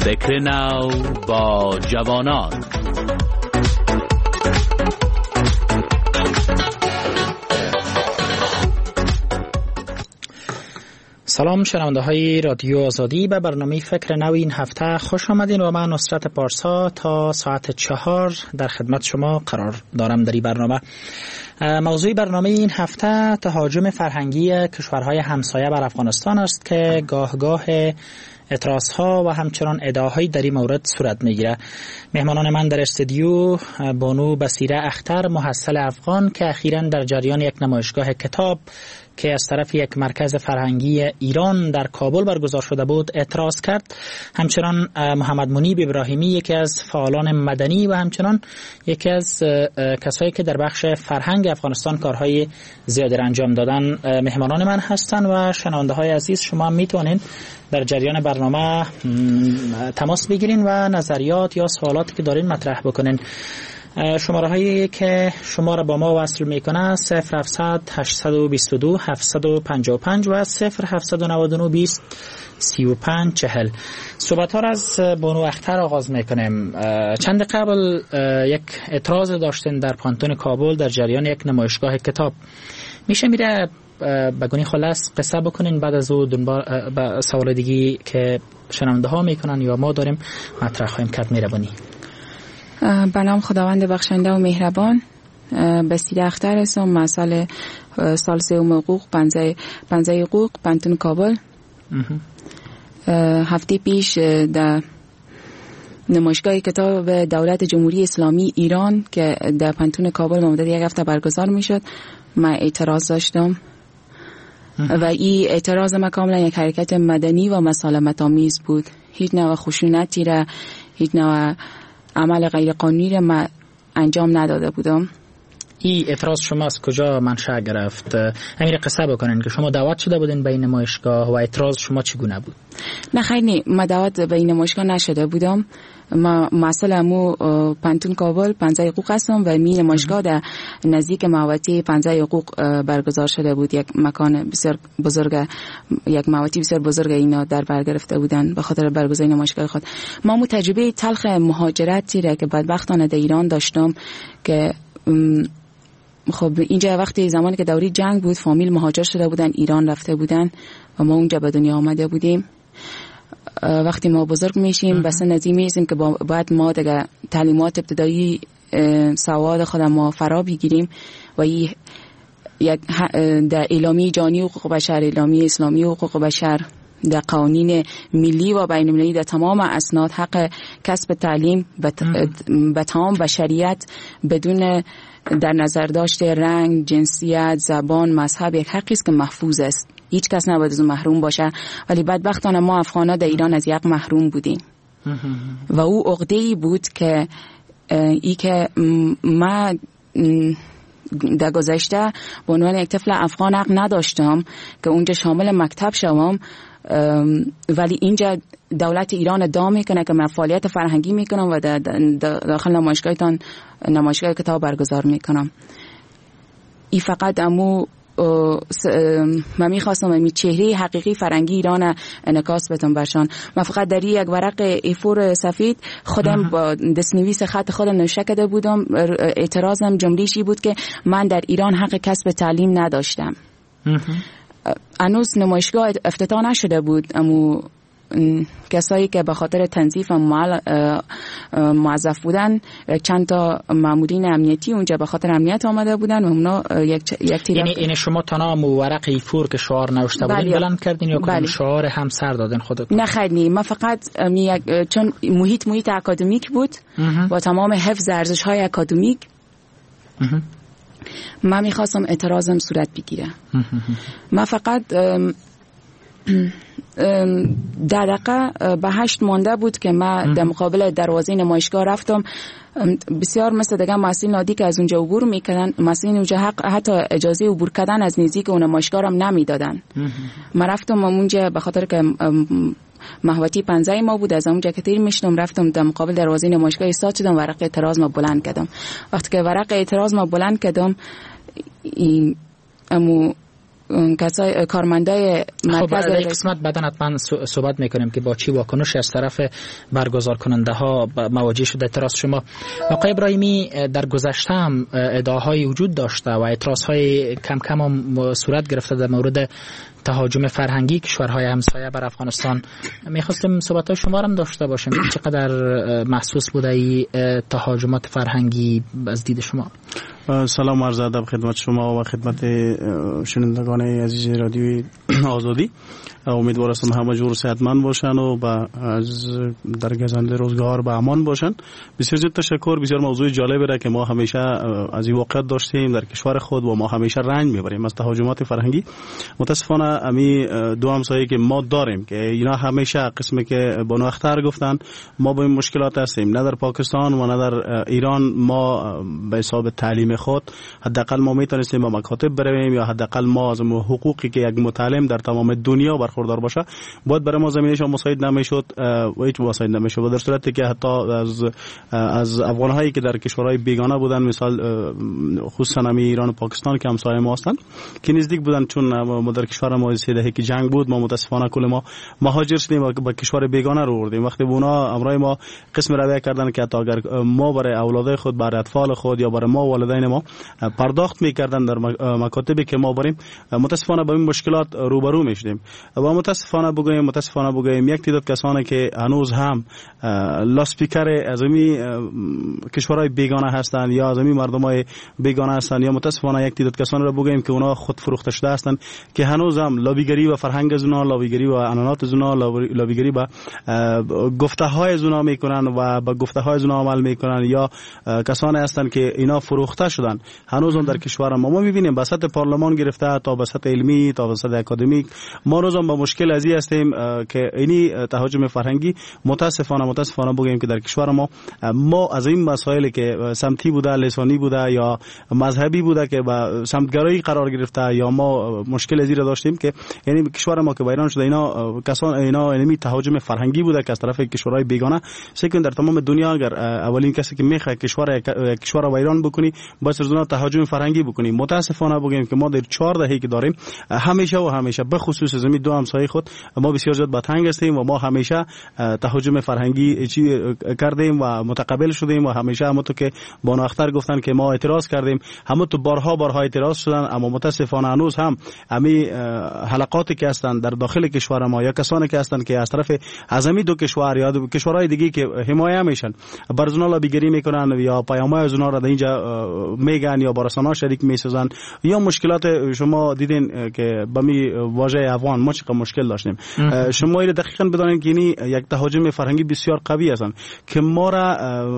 فکر نو با جوانان. سلام شنونده های رادیو آزادی، به برنامه فکر نو این هفته خوش آمدین و من نصرت پارسا تا ساعت 4 در خدمت شما قرار دارم. در این برنامه موضوع برنامه این هفته تهاجم فرهنگی کشورهای همسایه بر افغانستان است که گاه اعتراضها و همچنان ادعاهایی در این مورد صورت میگیره. مهمانان من در استودیو بانو بصیره اختر، محصل افغان که اخیراً در جریان یک نمایشگاه کتاب که از طرف یک مرکز فرهنگی ایران در کابل برگزار شده بود اعتراض کرد. همچنان محمد منیب ابراهیمی، یکی از فعالان مدنی و همچنان یکی از کسایی که در بخش فرهنگ افغانستان کارهای زیادی انجام دادن مهمانان من هستند و شنونده های عزیز شما میتونین در جریان برنامه تماس بگیرین و نظریات یا سوالات که دارین مطرح بکنین. شماره هایی که شما را با ما وصل میکنه 0700 822 755 و 0799 20 35 40. صحبت ها را از بانو اختر آغاز میکنیم. چند قبل یک اعتراض داشتین در پانتون کابل در جریان یک نمایشگاه کتاب. میشه میره بگونی خلاص قصه بکنین، بعد از او به سوال دیگی که شنونده ها میکنن یا ما داریم مطرح خواهیم کرد میره بانی. به نام خداوند بخشنده و مهربان. بصیره اختر هستم، مسئله سال سوم حقوق پنجه حقوق پانتون کابل. هفته پیش در نمایشگاه کتاب دولت جمهوری اسلامی ایران که در پانتون کابل مدت یک هفته برگزار میشد من اعتراض داشتم و این اعتراض ما کاملا یک حرکت مدنی و مسالمت آمیز بود. هیچ نوع خشونتی را، هیچ نوع عمل غیر قانونی را من انجام نداده بودم. این اعتراض شما از کجا منشأ گرفت؟ همین قصه بکنین که شما دعوت شده بودین به این نمایشگاه و اعتراض شما چگونه بود؟ نه خیر نه، من دعوت به این نمایشگاه نشده بودم. ما مسئله پانتون کابل پنجه حقوق هستم و می نمایشگاه در نزدیک محوطه پنجه حقوق برگزار شده بود. یک مکان بسیار بزرگ، یک محوطه بسیار بزرگ اینا در بر گرفته بودن به خاطر برگزاری نمایشگاه خود. ما تجربه تلخ مهاجرتی را که بدبختانه در ایران داشتم که خب اینجا وقتی زمانی که دوره جنگ بود فامیل مهاجر شده بودن ایران رفته بودن و ما اونجا به دنیا آمده بودیم. وقتی ما بزرگ میشیم بس نزدیک میشیم که باید ما دیگه تعلیمات ابتدایی سواد خود ما فرا بگیریم و یک در اعلامیه جهانی حقوق بشر، اعلامیه اسلامی حقوق بشر، در قوانین ملی و بین المللی در تمام اسناد حق کسب تعلیم به تمام بشریت بدون در نظر داشته رنگ، جنسیت، زبان، مذهب یک حقی است که محفوظ است. هیچ کس نباید از اون محروم باشه، ولی بدبختانه ما افغانا در ایران از یک محروم بودیم و او عقده‌ای بود که ما در گذشته به عنوان یک طفل افغان حق نداشتم که اونجا شامل مکتب شوم، ولی اینجا دولت ایران ادعا میکنه که من فعالیت فرهنگی میکنم و داخل نمایشگاه کتاب برگزار میکنم. این فقط من میخواستم چهره حقیقی فرهنگی ایران انعکاس بدم برشان. من فقط در یک ورق A4 سفید خودم با دستنویس خط خودم نوشته کرده بودم. اعتراضم جمله‌ای بود که من در ایران حق کسب تعلیم نداشتم. هنوز نمایشگاه افتتاح نشده بود، اما کسایی که به خاطر تنظیف موظف بودن چند تا مامورین امنیتی اونجا به خاطر امنیت آمده بودن و اونا یک یعنی شما تنها ورق ایفور که شعار نوشته بودین بلند کردین یا کدوم شعار هم سر دادین خودتون؟ نه خیر نه، من فقط چون محیط اکادمیک بود با تمام حفظ ارزش‌های اکادمیک من میخواستم اعتراضم صورت بگیره. من فقط دقیقه به 8 مانده بود که من در مقابل دروازه نمایشگاه رفتم. بسیار مثل دیگه مسئولین عادی که از اونجا عبور میکنن، مسئولین اونجا حتی اجازه عبور کردن از نزدیک اون نمایشگاه هم نمیدادن. من رفتم اونجا به خاطر که محوطه پنجه ما بود، از اونجا که تیر میشدم رفتم در مقابل دروازه نمایشگاه ایستاد شدم، ورق اعتراض ما بلند کردم. وقتی که ورق اعتراض ما بلند کردم کسای کارمندای مرکز خب قسمت بعدا حتما صحبت میکنیم که با چی واکنش از طرف برگزار کننده ها مواجه شده اعتراض شما. آقای ابراهیمی، در گذشته هم ادعاهای وجود داشته و اعتراض های کم کم هم صورت گرفته در مورد تهاجم فرهنگی کشورهای همسایه بر افغانستان. میخواستیم صحبت‌های شما هم داشته باشیم چقدر محسوس بوده این تهاجمات فرهنگی از دید شما؟ سلام و عرض ادب خدمت شما و خدمت شنوندگان عزیز رادیوی آزادی. امیدوار هستم همه جور صحتمند باشن و از در گذشته روزگار به امان باشن. بسیار زیاد تشکر. بسیار موضوع جالبی را که ما همیشه از این واقعیت داشتیم در کشور خود و ما همیشه رنج میبریم از تهاجمات فرهنگی. متاسفانه امی دو همسایه که ما داریم که اینا همیشه قسمی که بانو اختر گفتن ما با این مشکلات هستیم، نه در پاکستان و نه در ایران. ما به حساب تعلیم خود حداقل ما میتونستیم به مکاتب برویم یا حداقل ما از حقوقی که یک متعلم در تمام دنیا برخوردار باشه باید برای ما زمینش مساعد نمیشد و هیچ مساعد نمیشد. در صورتی که حتی از افغان‌هایی که در کشورهای بیگانه بودن، مثال خصوصا امی ایران و پاکستان که همسایه ما هستند که نزدیک بودن، چون ما در کشور ما 3 دهه که جنگ بود ما متاسفانه کل ما مهاجر شدیم و به کشور بیگانه رو بردیم. وقتی اونا امرای ما قسم رویه کردن که حتی اگر ما برای اولاد خود، برای اطفال خود یا برای ما والدین ما پرداخت میکردن در مکاتبی که ما بریم، متاسفانه با این مشکلات روبرو میشدیم. و متاسفانه بگویم یک تعداد کسانی که هنوز هم لاسپیکر از این کشورهای بیگانه هستند یا از این مردمای بیگانه هستند، یا متاسفانه یک تعداد کسانی را بگویم که اونا خود فروخته شده هستند که هنوز هم لابیگری و فرهنگ از اونا، لابیگری و عنعنات از اونا، لابیگری با گفته های از اونا میکنن و با گفته های از اونا عمل میکنن، یا کسانی هستند که اینا فروخته شدن هنوز هم در کشور ما میبینیم به سطح پارلمان گرفته تا به سطح علمی تا به سطح اکادمیک ما روزم با مشکل ازی هستیم که اینی تهاجم فرهنگی متاسفانه بگیم که در کشور ما از این مسائلی که سمتی بوده، لسانی بوده یا مذهبی بوده که با سمتگرایی قرار گرفته یا ما مشکل ازی را داشتیم که یعنی کشور ما که ویران شده اینا علمی تهاجم فرهنگی بوده که از طرف کشورهای بیگانه. سکن در تمام دنیا اگر اولین کسی که میخواد کشور ویران بکنی با سرزنا تهاجم فرهنگی بکنی. متاسفانه بگیم که ما در 4 دهه که داریم همیشه به خصوص از دو همسایه خود ما بسیار زیاد با تنگ هستیم و ما همیشه تهاجم فرهنگی کردیم و متقبل شدیم و همیشه همونطور که بانو اختر گفتن که ما اعتراض کردیم، همونطور بارها اعتراض شدن، اما متاسفانه هنوز هم امی حلقاتی که هستن در داخل کشور ما یا کسانی که هستن که از طرف اعظمی دو کشور یا کشورهای دیگه که حمایه میشن برزنا لابیگری میکنن یا پیام‌های از اونها را در اینجا میگن یا با رسانه‌ها شریک میسازن یا مشکلات شما دیدین که با می واژه افغان ما چقدر مشکل داشتیم. شما اینو دقیقاً بدانید که این یک تهاجم فرهنگی بسیار قوی هستن که ما را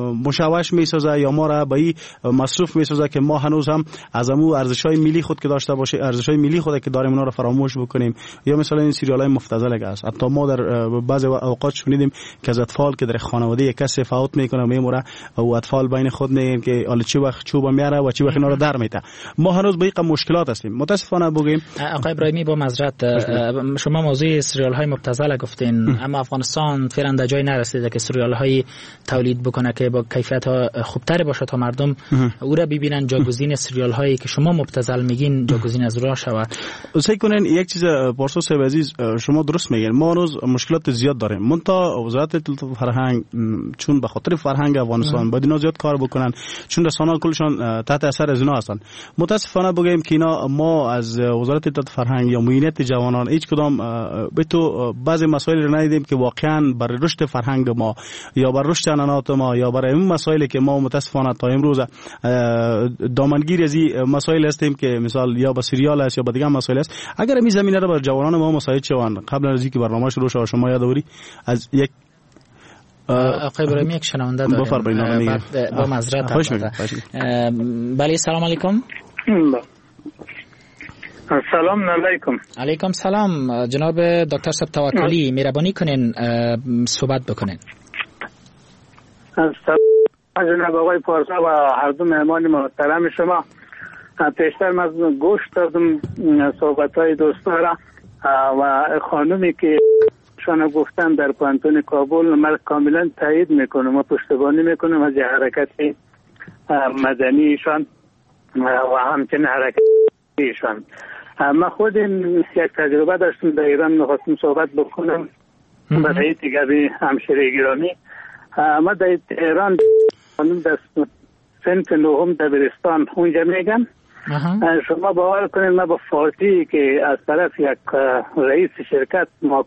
مشوش میسازه یا ما را به این مصروف میسازه که ما هنوز هم از امو ارزش‌های ملی خود که داشته باشه، ارزش‌های ملی خود که داریم اونا را فراموش بکنیم. یا مثلا این سریال‌های مفتزله است، حتی ما در بعضی اوقات شنیدیم که از اطفال که در خانواده کسی فوت میکنه میموره و اطفال بین خود میگن که حالا چی وقت چوب میاره و چی وقت اینا رو در میته. ما هنوز به این مشکلات هستیم. متاسفانه بگیم آقای ابراهیمی با معذرت شما موضوع سریال های مبتذل گفتین، اما افغانستان فعلا در جای نرسیده که سریال های تولید بکنه که با کیفیت خوبتر باشه تا مردم او را ببینن. جاگزین سریال هایی که شما مبتذل میگین جاگزین از راه شود. سعی کنین یک چیز پارسا صاحب عزیز شما درست میگین، ما هنوز مشکلات زیاد داریم. منتها وزارت فرهنگ چون به خاطر فرهنگ افغانستان باید اینا زیاد کار بکنن، چون رسانه‌ها کلشون تحت اثر از اینا هستن. متاسفانه بگیم که اینا ما از وزارت فرهنگ یا معینت جوانان هیچ کدام به تو بعضی مسائل رو ندیدیم که واقعا برای رشد فرهنگ ما یا برای رشد عنعنات ما یا برای این مسائلی که ما متاسفانه تا امروز دامنگیر از این مسائل هستیم که مثال یا با سریال است یا با دیگه مسائل است. اگر این زمینه رو بر جوانان ما مساعد شوند قبل از اینکه برنامه شروع شه شما یادوری از یک آقای ابراهیمی یک شنونده داریم با معذرت. بله سلام علیکم. سلام علیکم. علیکم سلام جناب دکتر صاحب توکلی، مهربانی کنین صحبت بکنین. جناب آقای پارسا و هر دو مهمان محترم شما، پیشتر من گوش دادم صحبت‌های دوستان را و خانومی که شما گفتن در پانتون کابل من کاملا تایید میکنم و پشتیبانی میکنم از حرکت مدنیشان و همچنین حرکت ایشان. من خود یک تجربه داشتم در ایران، می‌خواستم صحبت بکنم برای دیگری همشهری گرامی. ما در ایران در صنف نهم دبیرستان اونجا میگم. شما باور کنید ما با فارسی که از طرف یک رئیس شرکت ما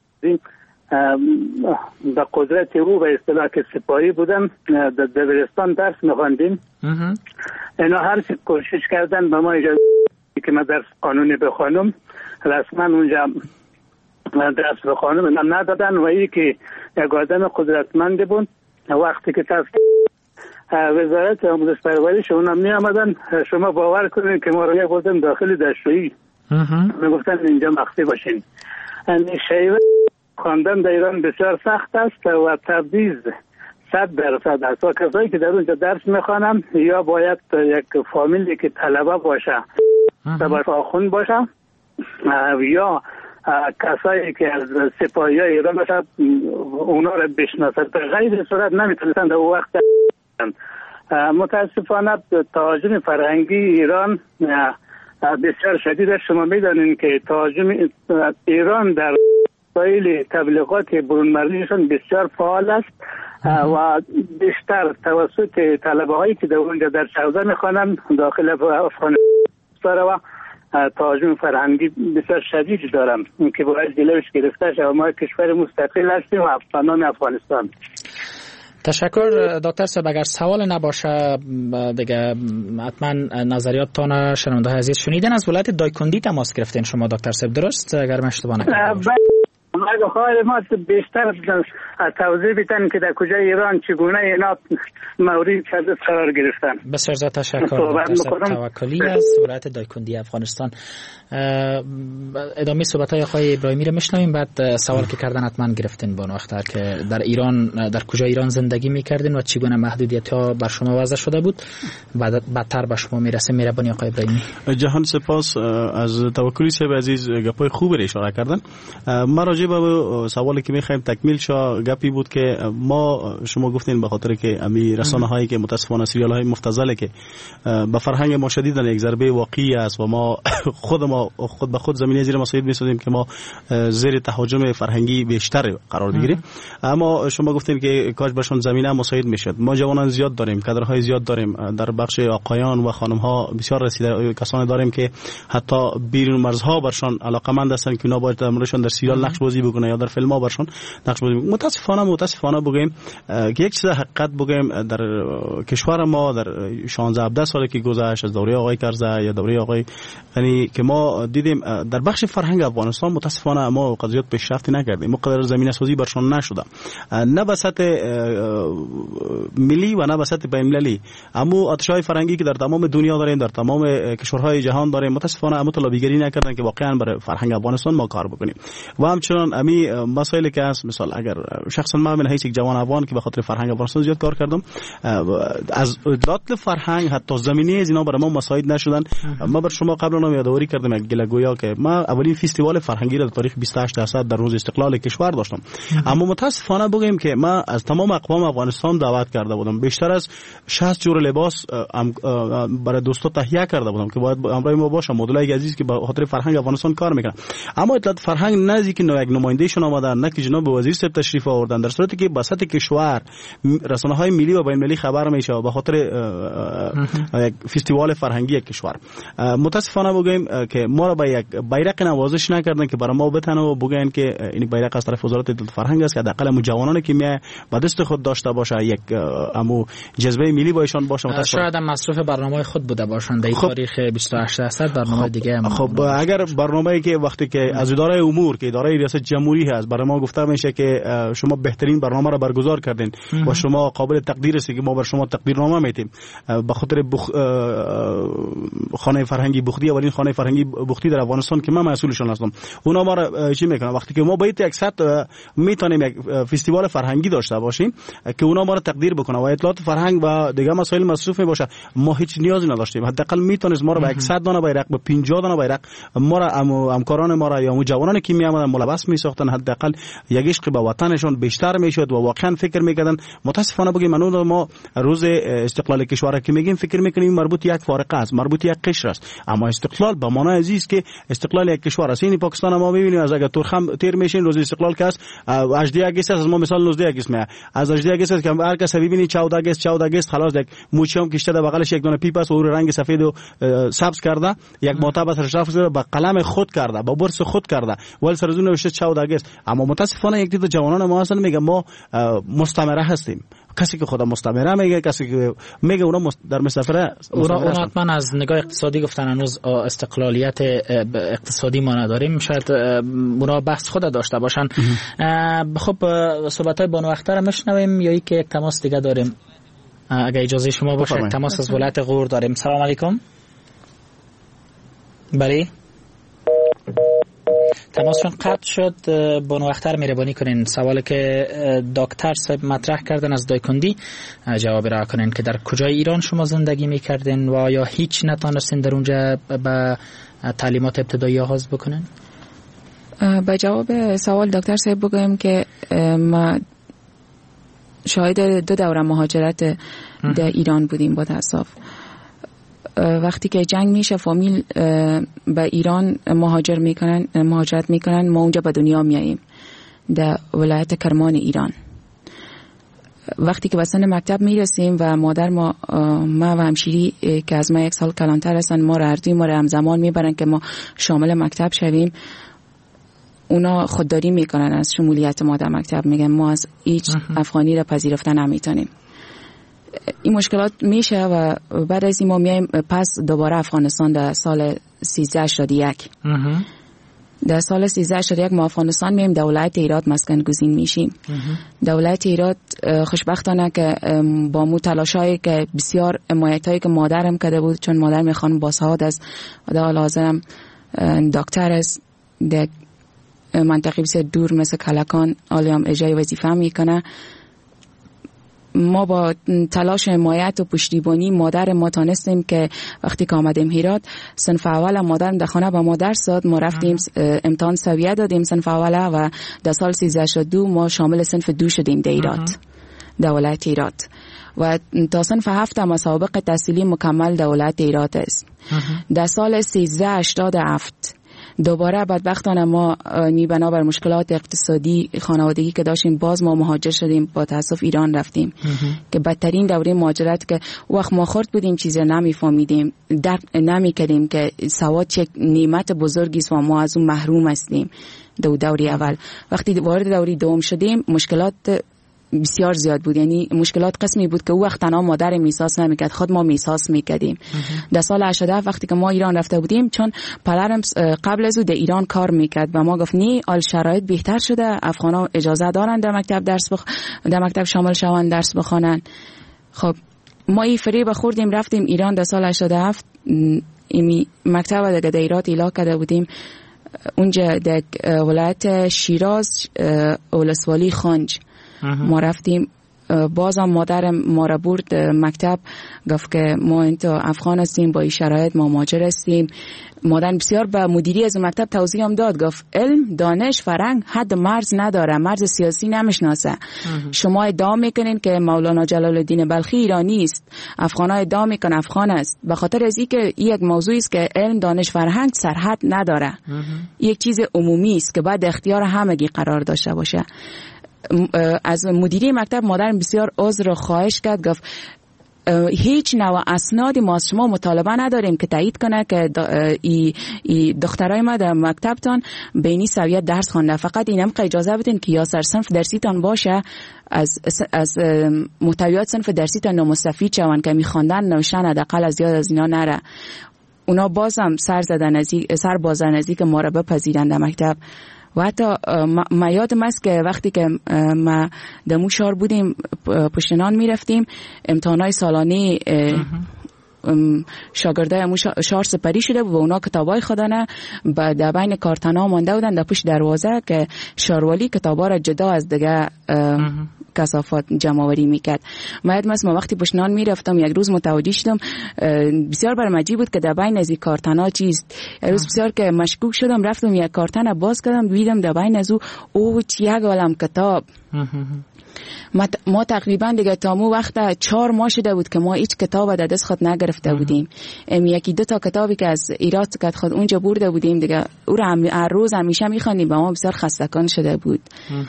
به قدرت او به اصطلاح که سپاهی بودم در دبیرستان درس می‌خواندیم. اینا هر چی کوشش کردن به ما اجازه که من درس قانونی بخوانم، رسما اونجا درس بخوانم اینا ندادن و این که یک آدم قدرتمند بود. وقتی که وزارت آموزش پرورش اونا می آمدن، شما باور کنید که ما رو یک بودم داخل دستشویی میگفتن اینجا مخفی باشین. این شیوه خواندن در ایران بسیار سخت است و تبعیض 100% است و کسایی که در اونجا درس میخوانم یا باید یک فامیلی که طلبه باشه طبعا آخوند باشه یا کسایی که از سپاهی های ایران باشه اونا رو بشناسد. به غیر صورت نمیتونستند در وقت. متاسفانه تهاجم فرهنگی ایران بسیار شدید است. شما میدانین که تهاجم ایران در مسائل تبلیغات برونمرزیشان بسیار فعال است و بیشتر توسط طلبه هایی که در اونجا در حوزه میخوانند داخل افغانستان و تهاجم فرهنگی بسیار شدید دارم که باید جلوش گرفته شود. ما کشور مستقل هستیم و افغانان افغانستان. تشکر دکتر صاحب. اگر سوال نباشه دیگه حتما نظریاتتان شنونده های عزیز شنیدن. از ولایت دایکندی تماس گرفتین شما دکتر صاحب، درست؟ اگر من اشتباه نکنم. اگه خواهد ما بیشتر توضیح بدن که در کجای ایران چگونه اینا مورد حدث قرار گرفتن. بسیار زیاد تشکر دکتر صاحب توکلی از ولایت دایکندی افغانستان. ادامه صحبت‌های آقای ابراهیمی رو میشنویم. بعد سوال که کردن حتما گرفتین با نوختر که در ایران در کجا ایران زندگی میکردین و چگونه محدودیت‌ها بر شما وضع شده بود. بعدتر به شما میرسه. مهربانی آقای ابراهیمی. جهان سپاس از توکلی صاحب عزیز، گپای خوب رو اشاره کردن. ما راجع به سوالی که می‌خوایم تکمیل شه گپی بود که ما شما گفتین به خاطر که امی رسانه‌هایی که متأسفانه سریال‌های مفتزله که به فرهنگ ما شدیداً یک ضربه واقعی است و ما خود به خود زمینه زیر مساعد می‌سازیم که ما زیر تهاجم فرهنگی بیشتر قرار بگیریم. اما شما گفتین که کاش برشون زمینه مساعد میشد. ما جوانان زیاد داریم، کادرهای زیاد داریم، در بخش آقایان و خانم‌ها بسیار رسیده کسانی داریم که حتی بیرون مرزها برشون علاقه‌مند هستن که اونا باید امرشون در سریال نقش بازی بکنه یا در فیلم‌ها برشون نقش بازی بکنه. متاسفانه بگیم که یک چیز حقیقت بگیم در کشور ما در 16-17 سالی که گذشت از دوره آقای کرزی یا دوره آقای یعنی که ما دیدیم در بخش فرهنگ افغانستان متاسفانه ما قضیات پیشرفتی نکردیم. مقدار زمینه سازی برشون نشده، نه به سطح ملی و نه به سطح بین‌المللی. اما آتش‌های فرهنگی که در تمام دنیا داریم، در تمام کشورهای جهان داریم، متاسفانه اما طلبیگری نکردن که واقعا برای فرهنگ افغانستان ما کار بکنیم. و همچنان امی مسائلی که هست، مثلا اگر شخصا من حیث یک جوان افغان که به خاطر فرهنگ افغانستان زیاد کار کردم، از اطلاعات فرهنگ حتی زمینه از اینا برای ما مساعد نشدن. ما بر شما قبلا یادآوری کردم یک گلگویا که ما اولین فستیوال فرهنگی را در تاریخ 28 درصد در روز استقلال کشور داشتم. اما متاسفانه بگیم که ما از تمام اقوام افغانستان دعوت کرده بودم، بیشتر از 60 جور لباس برای دوستا تهیه کرده بودم که باید همراه ما باشه، مدلای عزیز که به خاطر فرهنگ افغانستان کار میکنن. اما اطلاعات فرهنگ نزدیک نه یک نمایندهشون آمدن، نه که جناب وزیر صاحب تشریف آوردن، در صورتی که وسط کشور رسانه‌های ملی و بین‌المللی خبر میشه به خاطر یک فستیوال فرهنگی کشور. متاسفانه بگیم که ما را به یک بیرق نوازش نکردن که برای ما بتنه و بگن که این بیرق از طرف وزارت اطلاعات فرهنگ است که حداقل مو جوانانی که می به دست خود داشته باشه یک امو جذبه ملی با ایشان باشه. شاید هم مصرف برنامه خود بوده باشند در تاریخ 28 درصد برنامه دیگه. خب اگر برنامه‌ای که وقتی که از اداره امور که اداره ریاست جمهوری هست برای ما گفته میشه که شما بهترین برنامه را برگزار کردین و شما قابل تقدیر هستید که ما بر شما تقدیرنامه میدیم به خاطر خانه فرهنگی بختی، اولین خانه فرهنگی بختی در افغانستان که من مسئولشون هستم. اونا ما را چی میکنن وقتی که ما باید یک سطح میتونیم یک فستیوال فرهنگی داشته باشیم که اونا ما را تقدیر بکنه و اطلاعات فرهنگ و دیگه مسائل مصروف باشه، ما هیچ نیازی نداشتیم. حداقل میتونست ما را به 100 دانه بیرق به 50 دانه بیرق ما را همکاران ما را یا جوانانی که میآمدن ملبس هدف میساختن، حداقل یک عشق به وطنشون بیشتر میشد و واقعا فکر میکردن. متاسفانه بگیم ما روز استقلال کشور که میگیم فکر میکنیم مربوط یک فارقه است، مربوط یک قشر است، اما استقلال به معنای عزیز که استقلال یک کشور است. این پاکستان ما میبینیم از اگر تورخم تیر میشین روز استقلال که است 18 اگست از ما مثال 19 اگست می از 18 اگست که هر کس ببینی 14 اگست خلاص یک موچم کشته در بغلش یک دونه پیپ است و رنگ سفید و سبز کرده، یک مطابق سرش رفت با قلم خود کرده، با برس خود کرده ول سرزون نوشته 14 اگست. اما متاسفانه یک دید جوانان ما اصلا میگه ما مستمره هستیم. کسی که خدا مستمره میگه، کسی که میگه اونا در مسافره اونا حتما از نگاه اقتصادی گفتن هنوز استقلالیت اقتصادی ما نداریم، شاید اونا بحث خود داشته باشن. خب صحبت‌های بانو اختر میشنویم یا که یک تماس دیگه داریم؟ اگه اجازه شما باشه تماس از ولایت غور داریم. سلام علیکم. بله تماسشون قطع شد. بانو اختر مهربانی کنین سوالی که دکتر صاحب مطرح کردن از دایکندی جواب را کنین که در کجای ایران شما زندگی میکردین و یا هیچ نتانستین در اونجا به تعلیمات ابتدایی آغاز بکنین؟ به جواب سوال دکتر صاحب بگویم که ما شاهد 2 دوره مهاجرت در ایران بودیم. با تاسف وقتی که جنگ میشه فامیل به ایران مهاجرت میکنن، ما اونجا به دنیا میاییم در ولایت کرمان ایران. وقتی که به سن مکتب میرسیم و مادر ما و همشیری که از ما 1 سال کلانتر هستن ما را همزمان میبرن که ما شامل مکتب شویم. اونا خودداری میکنن از شمولیت ما در مکتب، میگن ما از هیچ افغانی را پذیرفته نمیتونیم. این مشکلات میشه و بعد از این ما میایم پس دوباره افغانستان در سال 1381. در سال 1381 ما افغانستان میایم در ولایت هرات مسکن گزین میشیم. در ولایت هرات خوشبختانه که با مو تلاشایی که بسیار حمایتایی که مادرم کرده بود، چون مادر میخوان با سعادت است و در حال حاضرم دکتر است در منطقه بسیار دور مثل کلکان حالیام اجرای وظیفه میکنه. ما با تلاش حمایت و پشتیبانی مادر ما تانستیم که وقتی که آمدیم هرات صنف اول مادرم در خانه با ما درس داد. ما رفتیم امتحان سویه دادیم صنف اول و در سال 1382 ما شامل صنف 2 شدیم در هرات، در ولایت هرات. و تا صنف 7 مسابقه تحصیلی مکمل در ولایت هرات است. در سال 1387 دوباره بدبختانه ما بنابر مشکلات اقتصادی خانوادگی که داشتیم باز ما مهاجر شدیم، با تاسف ایران رفتیم که بدترین دوره مهاجرت که وقت ما خورد بودیم چیزی نمیفهمیدیم، درک نمیکردیم که سواد چه نعمت بزرگی است و ما از اون محروم هستیم. دوره اول وقتی وارد دوره دوم شدیم مشکلات بسیار زیاد بود، یعنی مشکلات قسمی بود که او وقت تنها مادر میساس نمیکرد، خود ما میساس میکردیم. در سال 87 وقتی که ما ایران رفته بودیم، چون پدرم قبل از او در ایران کار میکرد و ما گفت نی آل شرایط بهتر شده، افغانا اجازه دارن در مکتب در مکتب شامل شوند درس بخوانن. خب ما این فریب خوردیم رفتیم ایران. در سال 87 مکتب در هرات ایلا کرده بودیم، اونجا در ولایت شیراز ولسوالی خانج ما رفتیم. بازم مادرم ما را برد مکتب، گفت که ما انتو افغان هستیم با این شرایط ما مهاجر هستیم. مادر بسیار به مدیری از مکتب توضیح هم داد، گفت علم دانش فرهنگ حد مرز نداره، مرز سیاسی نمیشناسه. شما ادعا میکنین که مولانا جلال الدین بلخی ایرانی است، افغانا ادعا میکنن افغان است، به خاطر از اینکه یک موضوعی است که علم دانش فرهنگ سرحد نداره، یک چیز عمومی است که باید اختیار همگی قرار داشته باشه. از مدیری مکتب مادرم بسیار عذر و خواهش کرد، گفت هیچ نوع اسنادی ما از شما مطالبه نداریم که تایید کنه که دخترای ما در مکتبتان بینی سویه درس خوانده، فقط اینم که اجازه بدین که یا سر صنف درسیتان باشه، از محتویات صنف درسیتان نامستفید شون که میخواندن نوشتن حداقل از یاد از اینا نره. اونا بازم سر بازن نزدیک ما را بپذیرند در مکتب. و حتی ما یادم است که وقتی که ما در موشار بودیم پشتنان می رفتیم، امتحانات سالانه شاگردای شار سپری شده و اونا کتابای خودانه در بین کارتنا مانده بودن در پشت دروازه که شاروالی کتابا را جدا از دیگه کثافات جمع آوری میکرد. ما وقتی پشنان میرفتم یک روز متوجه شدم بسیار برام عجیب بود که در بین از این کارتنا چیست. یک روز بسیار که مشکوک شدم، رفتم یک کارتن باز کردم، دیدم در بین از او یک عالم کتاب. ما تقریبا دیگه تا مو وقت 4 ماه شده بود که ما هیچ کتاب در دست خود نگرفته بودیم. یکی دو تا کتابی که از ایراد که خود اونجا برده بودیم دیگه او را هر روز همیشه می‌خواندیم، با ما بسیار خستگان شده بود.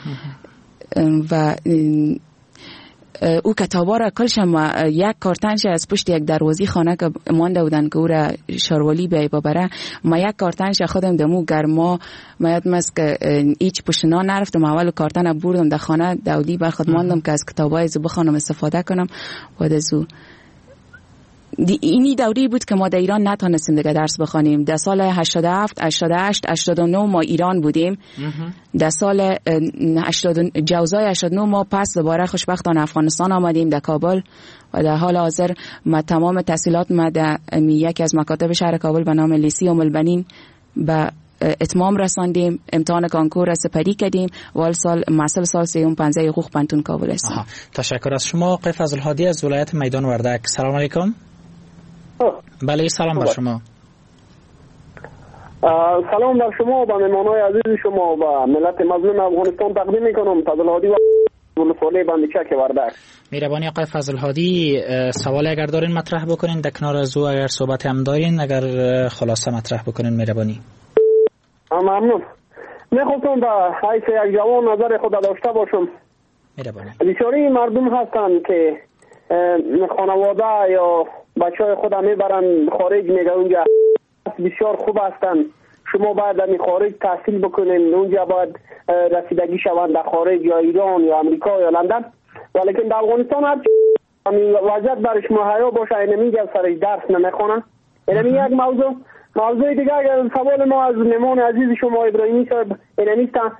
و او کتابا را کلشم یک کارتنش از پشت یک دروازی خانه که مانده بودن که او را شاروالی بیای ببره، ما یک کارتنش خودم دمو گرما میاد مس که هیچ پشنا نرفتم، اول کارتن بردم در خانه داودی بر خود ماندم که از کتابای ز بخونم استفاده کنم. بعد از او اینی دوری بود که ما در ایران نتونستیم دیگه درس بخونیم. در سال 87 88 89 ما ایران بودیم. در سال جوزای 89 ما پس دوباره خوشبختانه افغانستان آمدیم در کابل و در حال حاضر ما تمام تحصیلات ما در یکی از مکاتب شهر کابل به نام لیسی ام البنین به اتمام رساندیم. امتحان کانکور را سپری کردیم و سال محصل سال سوم 15 حقوق پنتون کابل هستیم. تشکر از شما آقای فضل هادی از ولایت میدان وردک. سلام علیکم. بله سلام بر شما. سلام بر شما و مهمانای عزیز شما و ملت مظلوم افغانستان تقدیم میکنم. فضل هادی و ولسوالی بندیچک وردک. مهربانی آقای فضل هادی، سوال اگر دارین مطرح بکنین، در کنار از او اگر صحبت هم دارین اگر خلاصه مطرح بکنین مهربانی. ممنون. میخواستم به حیث یک جوان نظر خود داشته باشم. مهربانی. بسیاری مردم هستند که خانواده یا بچهای خود میبرن خارج، میگه اونجا بسیار خوب هستن، شما باید در خارج تحصیل بکنین، اونجا باید رسیدگی شوند در خارج یا ایران یا امریکا یا لندن. ولیکن در افغانستان هر وضعیت برش مهیا باشه اینمیگه سرش درس نمیخونن. اینمی یک موضوع دیگه. اگر سوال ما از مهمان عزیز شما ابراهیمی صاحب اینمیستن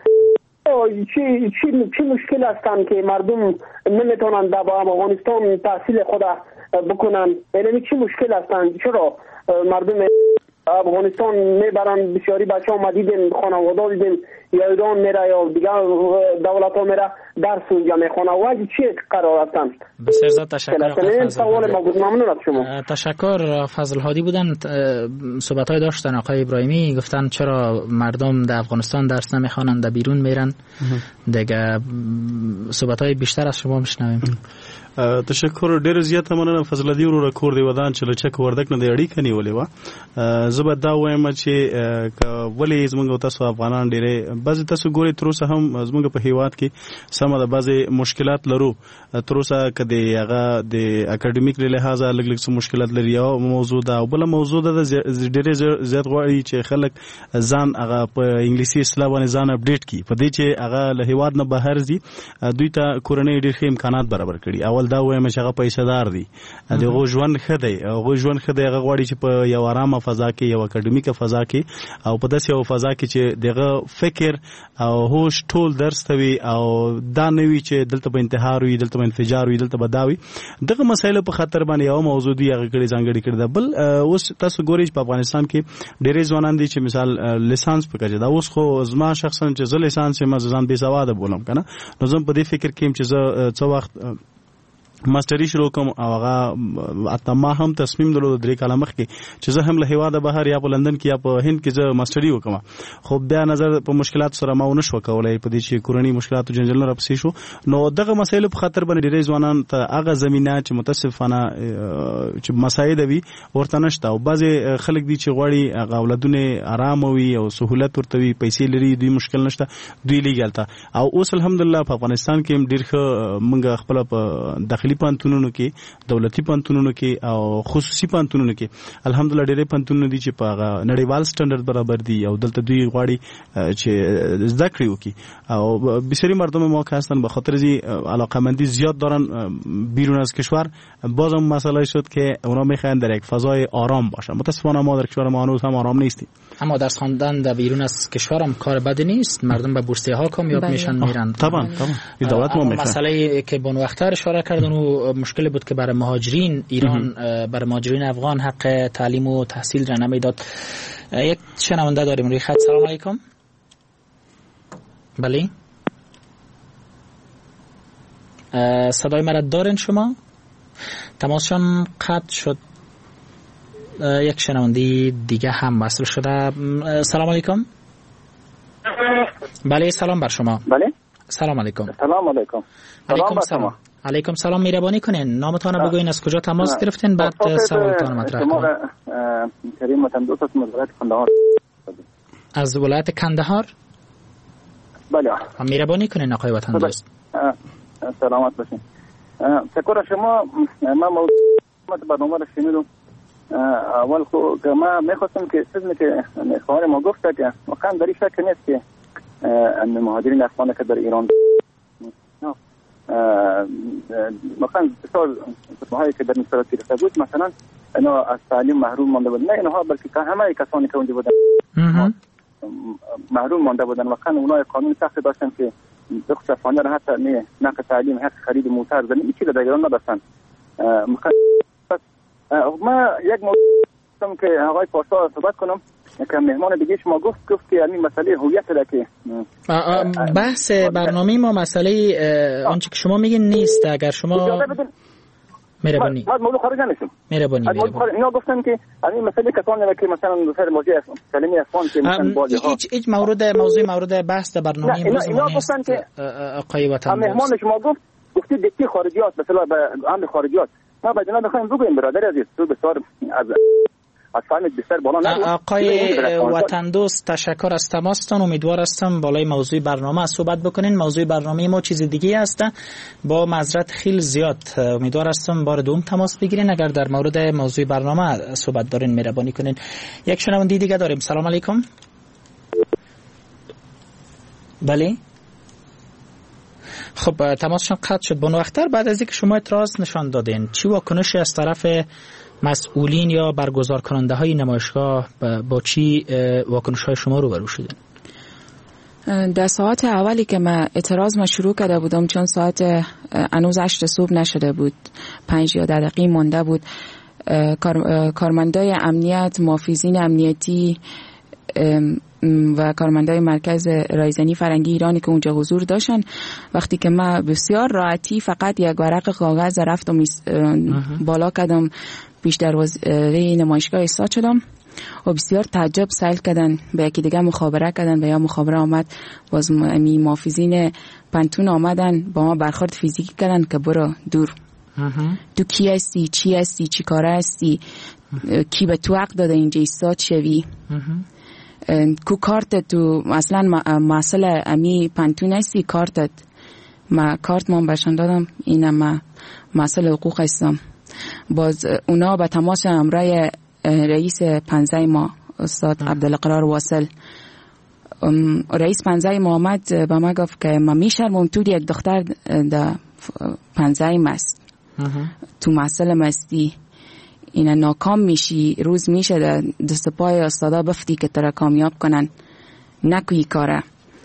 چی مشکل هستن که مردم نمیتونن در افغانستان تحصیل خود بکنن؟ یعنی چی مشکل هستن؟ چرا مردم افغانستان میبرن؟ بسیاری بچه ها دیدیم، خانواده دیدیم یا ایران میره یا دیگه دولت ها میره درس اونجا میخونه. و چی قرار هستن؟ بسیار زیاد تشکر. سوال ما بود. ممنون از شما. تشکر. فضل هادی بودن، صحبت های داشتن آقای ابراهیمی، گفتن چرا مردم در افغانستان درس نمیخوانند، در بیرون میرن. دیگه صحبت های بیشتر از شما میشنویم. تشکر. ډیر زیاته مننه فضل هادي ورو کور دی ودان چې لچک وردک نه دی اړیکه نیولې و. زبر دا وایم چې ولې زمونږ تاسو افغانان ډیره بعضی تاسو ګوري تر اوسه هم زمونږ په هیواد کې سم د بعضی مشکلات لرو. تر اوسه کدی هغه د اکیډمیک له لحاظه لګ څه مشکلات لري او موضوع دا او بل موضوع دا ډیره زیات غواړي چې خلک ځان هغه په انګلیسي اصطلاح باندې ځان اپډیټ کړي، په دې چې هغه له هیواد نه بهر ځي دوی ته کورنۍ ډیر ښه امکانات برابر کړي. اول دا وایم چې هغه پیسې دار دي، دغه ژوند خدای او ژوند خدای هغه غواړي چې په یو آرامه فضا کې، یو اکیډمیک فضا کې او په داسې یو فضا کې چې دغه فکر او هوش ټول درس توي او دا نوي چې دلته به انتحار وي، دلته به انفجار وي، دلته به داوي. دغه مسایل په خاطر باندې یو موضوع دی هغه کړي ځانګړي کړي. بل اوس تاسو ګورئ په افغانستان کې ډېرې ځوانان دي چې مثال لیسانس پکې دا اوس خو زما شخصا چې زه لیسانس ما ځان بې سواده بولم کنه، نو زه په دې فکر کې چې زه څو وخت ماستری شروع کوم او هغه اته ما هم تصمیم درلود 3 کاله مخکې چې زه هم له هیواده بهر یا په لندن کې یا په هند کې زه ماستری وکم. خو بیا نظر په مشکلات سره ما ونه شو کولای، په دې چې کورنۍ مشکلات او جنجال را پسې شو. نو دغه مسایل په خاطر باندې ډېر ځوانان ته هغه زمينه چې متاسفانه چې مسایل وي ورته نشته او بعضي خلک دي چې غواړي هغه اولادونه آرام وي او سہولت ورته وي، پیسې لري، دوی مشکل نشته، دوی لګالته. او اوس الحمدلله په افغانستان کې ډېر ښه موږ خپل په داخلي پانتونونو کې، دولتي پانتونونو کې او خصوصي پانتونونو کې الحمدلله ډېرې پانتونونه دي چې په نړیوال سټانډرډ برابر دي او دلته دوی غواړي چې زده کړې وکړي او بسیاری مردم ما که هستن به خاطر زی علاقه‌مندی زیاد دارن بیرون از کشور. بازم مسئله شد که اونا میخوان در یک فضای آرام باشن. متاسفانه ما در کشور ما هنوز هم آرام نیستیم. اما درس خواندن در بیرون از کشور هم کار بدی نیست، مردم به بورسیه ها کامیاب میشن میرن. طبعا دولت ما میخواد. مسئله که بن وقت‌تر اشاره کردن و مشکل بود که برای مهاجرین ایران، برای مهاجرین افغان حق تعلیم و تحصیل را نمیداد. یک شنونده داریم روی خط. سلام علیکم. بله صدای مرا دارین شما؟ تماسشان قطع شد. یک شنونده دیگه هم وصل شده. سلام علیکم. بله سلام بر شما. بله سلام علیکم. سلام علیکم. علیکم سلام. علیکم سلام. مهربانی کنین نامتان بگوین، از کجا تماس گرفتین، بعد سوالتان مطرح کنین. کریم وطندوست از ولایت کندهار. از ولایت کندهار؟ بله. مهربانی کنین آقای وطندوست. سلامت باشین. شکر شما. من موضوع برنامه را شنیدم. اول که ما میخواستم که چیزی که خواهر ما گفت که واقعا در این شک نیست که مهاجرین افغان که در ایران مثلا بسیار هایی که در مصر رسیده بود مثلا اینا از تعلیم محروم مانده بودن، نه اینها بلکه همه کسانی که اونجا بودن محروم مانده بودن. واقعا اونها قانون سخت داشتن که دختر افغانی را حتی نقل تعلیم، حق خرید موتر زمین این چیز در ایران نداشتن. ما یک موضوع که آقای پارسا صحبت کنم که مهمان دیگه شما گفت که این مسئله هویت را که بحث برنامه ما مسئله آنچه که شما میگین نیست. اگر شما مهربانی موضوع خارج نشیم. مهربانی اینا گفتن که این مسئله کسانی را که مثلا سر موضوع کلمه افغان که مثلا بالغ هیچ مورد بحث برنامه اینا گفتن که آقای وطن مهمان شما گفتی دکتر خارجیات مثلا به امر خارجیات. ما باید اینا بخوایم بگویم برادر عزیز تو بسیار از فهمت بسیار بالا نرو. آقای وطن دوست تشکر از تماستان. امیدوار هستم بالای موضوع برنامه صحبت بکنین. موضوع برنامه ما چیز دیگه است، با معذرت خیلی زیاد. امیدوار هستم بار دوم تماس بگیرین اگر در مورد موضوع برنامه صحبت دارین مهربانی کنین. یک شنونده دیگه داریم. سلام علیکم. بله خب تماسشون قطع شد. بانو اختر، بعد از اینکه شما اعتراض نشان دادین، چی واکنشی از طرف مسئولین یا برگزار کننده های نمایشگاه با چی واکنش های شما روبرو شدین؟ در ساعت اولی که من اعتراض شروع کرده بودم، چون ساعت هنوز 8 صبح نشده بود، 5 یا 10 دقیقه مونده بود، کارمندای امنیت، محافظین امنیتی و کارمندای مرکز رایزنی فرنگی ایرانی که اونجا حضور داشتن، وقتی که من بسیار راحتی فقط یک ورق کاغذ رفتم بالا کردم پیش دروازه نمایشگاه ایستاد شدم و بسیار تعجب سائل کردن، به یکی دیگه مخابره کردن و یا مخابره آمد باز محافظین پنتون آمدن با ما برخورد فیزیکی کردن که برو دور، تو کی هستی، چی هستی، چی کاره هستی، کی به تو حق داده اینجا ایستاد شوی، کو کارت تو اصلا مسئله امی پنتون هستی، کارتت ما کارت ما برشان دادم، اینم ما مسئله حقوق هستم. باز اونا به تماس همراه رئیس پنزه ما استاد عبدالقرار واصل، رئیس پنزه ما آمد به ما گفت که ما میشرمم تو یک دختر در پنزه مست، تو مسئله مستی اینا ناکام میشی، روز میشه در دست پای استادا بفتی که ترا کامیاب کنن، نکوی کاره.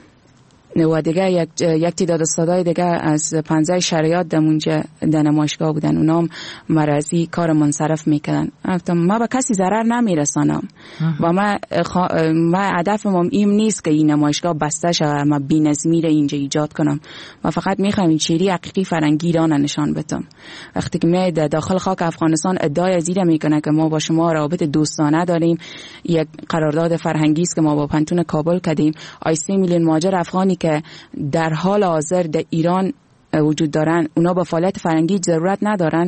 و دیگه یک تعداد استادای دیگه از پنزه شریعت دمونجا در نمایشگاه بودن، اونا مرضی کار منصرف میکنن. ما به کسی ضرر نمیرسانم و ما هدفم این نیست که این نمایشگاه بسته شود، ما بی‌نظمی را اینجا ایجاد کنم. ما فقط میخوام این چیری حقیقی فرنگی ایران نشان بدم. وقتی که می داخل خاک افغانستان ادعای زیره میکنه که ما با شما رابط دوستانه داریم، یک قرارداد فرهنگی است که ما با پنتون کابل کردیم، 3 میلیون مهاجر افغانی که در حال حاضر در ایران وجود دارن، اونا با فعالیت فرهنگی ضرورت ندارن.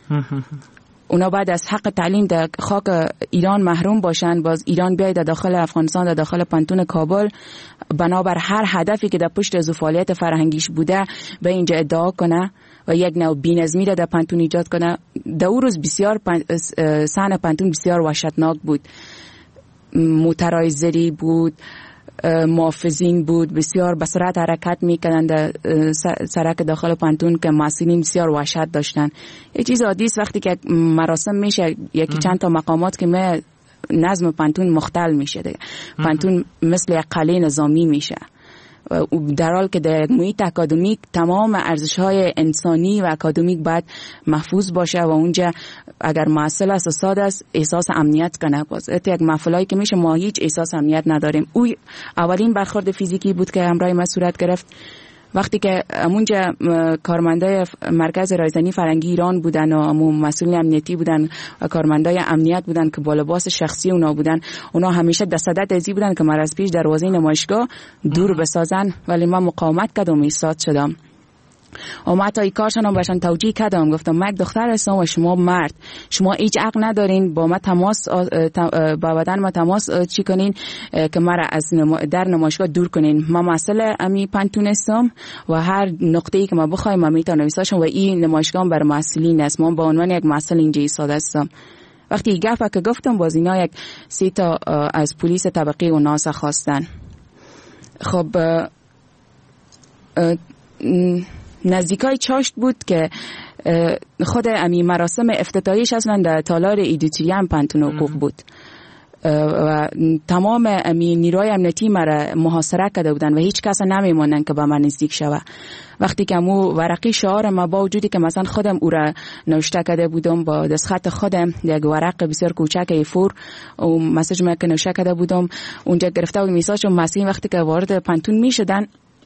اونا بعد از حق تعلیم در خاک ایران محروم باشن، باز ایران بیاید در داخل افغانستان، در داخل پنتون کابل، بنابر هر هدفی که در پشت از فعالیت فرهنگیش بوده به اینجا ادعا کنه و یک نوع بی‌نظمی را در پنتون ایجاد کنه. در اون روز بسیار صحنه پنتون بسیار وحشتناک بود، موترهای زری بود، محافظین بود، بسیار به سرعت حرکت میکنن در سرک داخل پنتون که مسئولین بسیار وحشت داشتن. یه چیز عادی است وقتی که مراسم میشه، یکی چند تا مقامات که نظم پنتون مختل میشه دیگه. پنتون مثل یک قلعه نظامی میشه، در حال که در محیط اکادمیک تمام ارزش‌های انسانی و اکادمیک باید محفوظ باشه و اونجا اگر محصل است استاد است احساس امنیت کنه. باز یک محفلایی که میشه ما هیچ احساس امنیت نداریم. او اولین برخورد فیزیکی بود که همراه ما صورت گرفت وقتی که اونجا کارمندای مرکز رایزنی فرنگی ایران بودن و مسئولین امنیتی بودن و کارمندای امنیت بودن که با لباس شخصی اونا بودن، اونا همیشه دستدت ازی بودن که من از پیش دروازه نمایشگاه دور بسازن، ولی من مقاومت کردم، ایستاد شدم و ما حتی ای کارشان هم باشن توجیه کردم، گفتم من دختر هستم و شما مرد، شما هیچ حق ندارین با ما تماس با بدن ما تماس چی کنین که مرا از در نمایشگاه دور کنین. ما مسئله امی پنتون هستم و هر نقطه‌ای که ما بخوایم ما میتونم ایستاشم و این نمایشگاه بر مسئولین است، ما با عنوان یک مسئول اینجا ایستاده هستم. وقتی گفت که گفتم باز اینا یک 3 تا از پلیس طبقه و ناس خواستن. خب نزدیکای چاشت بود که خود امی مراسم افتتاحیش اصلا در تالار ایدیتریان پنتون حقوق بود و تمام امی نیروی امنیتی مرا محاصره کرده بودن و هیچ کس نمیمونن که با من نزدیک شوه. وقتی که مو ورقی شعار ما با وجودی که مثلا خودم او را نوشته کرده بودم با دستخط خودم، یک ورق بسیار کوچک A4 و مسیج ما که نوشته کرده بودم اونجا گرفته بودم میساج و مسیح وقتی که وارد پنتون میشدن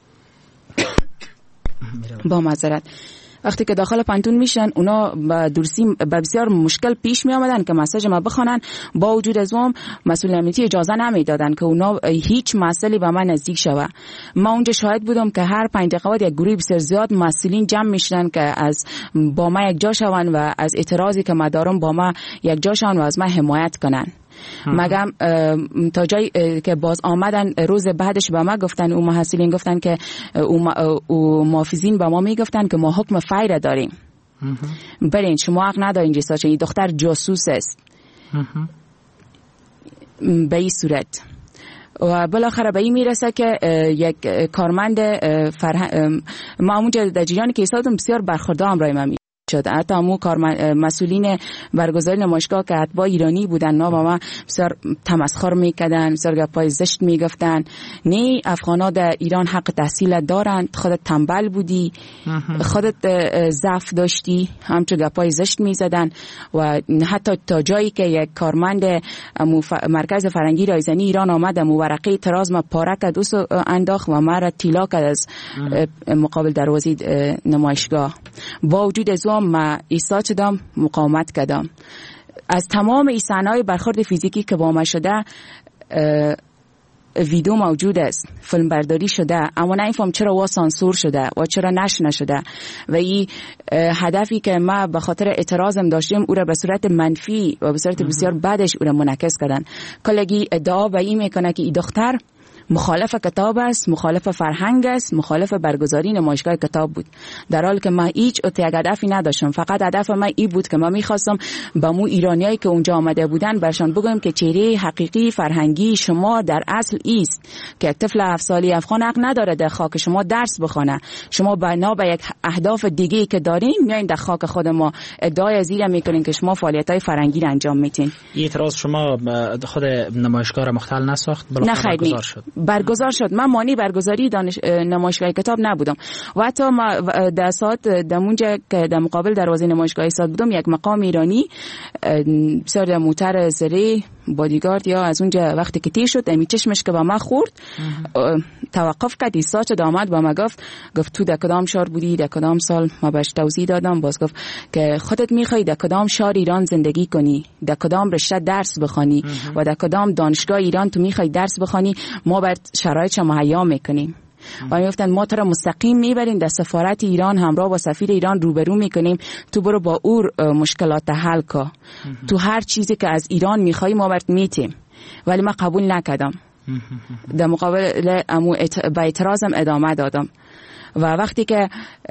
با معذرت وقتی که داخل پنتون میشن اونا با درسی بسیار مشکل پیش می آمدن که مسیج ما بخونن، با وجود از اون مسئول امنیتی اجازه نمیدادن که اونا هیچ مسئله با من نزدیک شوه. ما اونجا شاهد بودم که هر 5 دقیقه بعد یک گروه بسیار زیاد مسئولین جمع میشدن که از با ما یک جا شون و از اعتراضی که ما دارم با ما یک جا شون و از ما حمایت کنن. مگم تا جایی که باز آمدن روز بعدش به ما گفتن، او محصولین گفتن که او محافظین به ما میگفتن که ما حکم فیر داریم، برین شما حق ندارین جسا چه این دختر جاسوس است. به این صورت و بالاخره به این میرسه که یک کارمند ما اونجا در جریان که ایستادم بسیار برخوردار امرای من شد. حتی همون مسئولین برگزاری نمایشگاه که اتباع ایرانی بودن با ما بسیار تمسخر میکردن، بسیار گپای زشت میگفتن. نه افغانا در ایران حق تحصیل دارند، خودت تنبل بودی، خودت ضعف داشتی، همچون گپای زشت میزدن. و حتی تا جایی که یک کارمند مرکز فرنگی رایزنی ایران آمد ورقه اعتراض ما پاره کرد و انداخت و ما را طیلا کرد از مقابل دروازه نمایشگاه. با وجود از ما ایستاد شدم، مقاومت کردم. از تمام این صحنه‌های برخورد فیزیکی که با ما شده ویدیو موجود است، فیلم برداری شده، اما نمیفهم چرا وا سانسور شده و چرا نشر نشده و این هدفی که ما به خاطر اعتراضم داشتیم او را به صورت منفی و به صورت بسیار بدش او را منعکس کردن. کلگی ادعا به این میکنه که این دختر مخالف کتاب است، مخالف فرهنگ است، مخالف برگزاری نمایشگاه کتاب بود، در حالی که من هیچ هدفی نداشتم. فقط هدف من این بود که من میخواستم با مو ایرانیایی که اونجا آمده بودن برشان بگم که چهره حقیقی فرهنگی شما در اصل است که طفل 7 ساله افغان حق نداره در خاک شما درس بخونه. شما بنا به یک اهداف دیگه که دارین میایین در خاک خود ما ادعای زیر میکنین که شما فعالیت‌های فرهنگی را انجام میدین. این اعتراض شما خود نمایشگاه را مختل نساخت؟ برگزار شد. برگزار شد. من مانی برگزاری نمایشگاه کتاب نبودم و حتی ما در ساعت دمونجا که در مقابل دروازه نمایشگاه ایستاد بودم، یک مقام ایرانی بسیار در موتر زری بادیگارد یا از اونجا وقتی که تیر شد امی چشمش که با ما خورد توقف کرد، ایستاد شد، آمد با ما گفت تو در کدام شهر بودی، در کدام سال؟ ما بهش توضیح دادم. باز گفت که خودت میخوای در کدام شهر ایران زندگی کنی، در کدام رشته درس بخوانی و در کدام دانشگاه ایران تو میخوای درس بخوانی، ما بر شرایط مهیا میکنیم. و میگفتن ما تو را مستقیم میبریم در سفارت ایران، همراه با سفیر ایران روبرو میکنیم، تو برو با او مشکلات حل کن، تو هر چیزی که از ایران میخوای ما برات میتیم. ولی من قبول نکردم، در مقابل با اعتراضم ادامه دادم. و وقتی که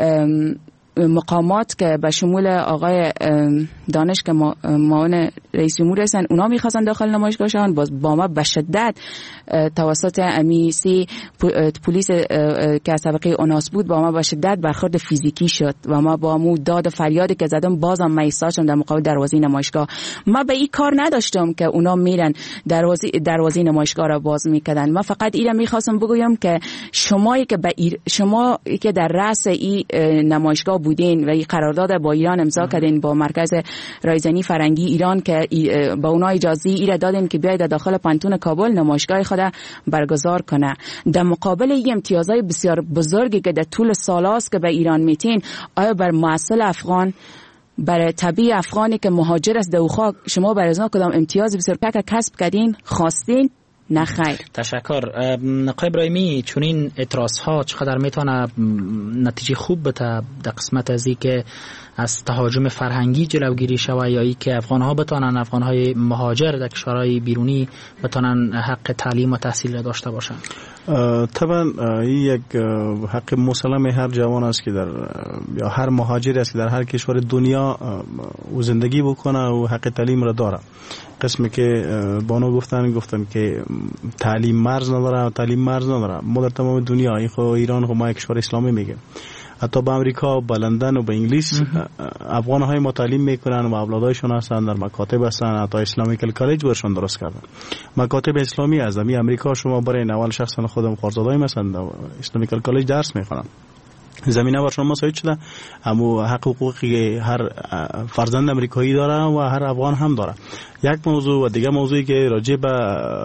مقامات که به شمول آقای دانش که معاون رئیس جمهور هستن اونا میخواستن داخل نمایشگاه شون، باز با ما به شدت توسط امیسی پلیس که از طبقه اوناس بود با ما به شدت برخورد فیزیکی شد و ما با مو داد فریادی که زدم بازم من ایستادم در مقابل دروازه نمایشگاه. ما به این کار نداشتم که اونا میرن دروازه نمایشگاه را باز میکردن. ما فقط اینا میخواستم بگویم که شما که در رأس این نمایشگاه بودین و این قرارداد با ایران امضا کردین با مرکز رایزنی فرنگی ایران که با اونا اجازه ایره دادین که بیاید داخل پانتون کابل نمایشگاه خود برگزار کنه. در مقابل این امتیازهای بسیار بزرگی که در طول سالاست که به ایران میتین، آیا بر معسل افغان، برای طبیع افغانی که مهاجر است در خاک، شما برای ازنا کدام امتیاز بسیار پک کسب کردین خواستین؟ نه خیر. تشکر. آقای ابراهیمی، چون این اعتراض ها چقدر میتونه نتیجه خوب بده در قسمت از این که از تهاجم فرهنگی جلوگیری شود یا ای که افغان ها بتونن، افغان های مهاجر در کشورهای بیرونی بتونن حق تعلیم و تحصیل داشته باشن؟ طبعا این یک حق مسلم هر جوان است که در یا هر مهاجر است که در هر کشور دنیا او زندگی بکنه و حق تعلیم را داره. قسمی که بانو گفتن که تعلیم مرز نداره. ما در تمام دنیا، ایران ما یک کشور اسلامی میگه، حتی به امریکا، به لندن و به انگلیس افغان های ما تعلیم میکنن و اولادایشون هستن در مکاتب هستن، حتی اسلامیکل کالج ورشون درست کردن. مکاتب اسلامی از امریکا شما برای اول شخصا خودم خارزادایم هستن اسلامیکل کالج درس میخونن. زمینه بر شما مساعد شده، اما حق حقوقی هر فرزند امریکایی داره و هر افغان هم داره. یک موضوع و دیگه موضوعی که راجع به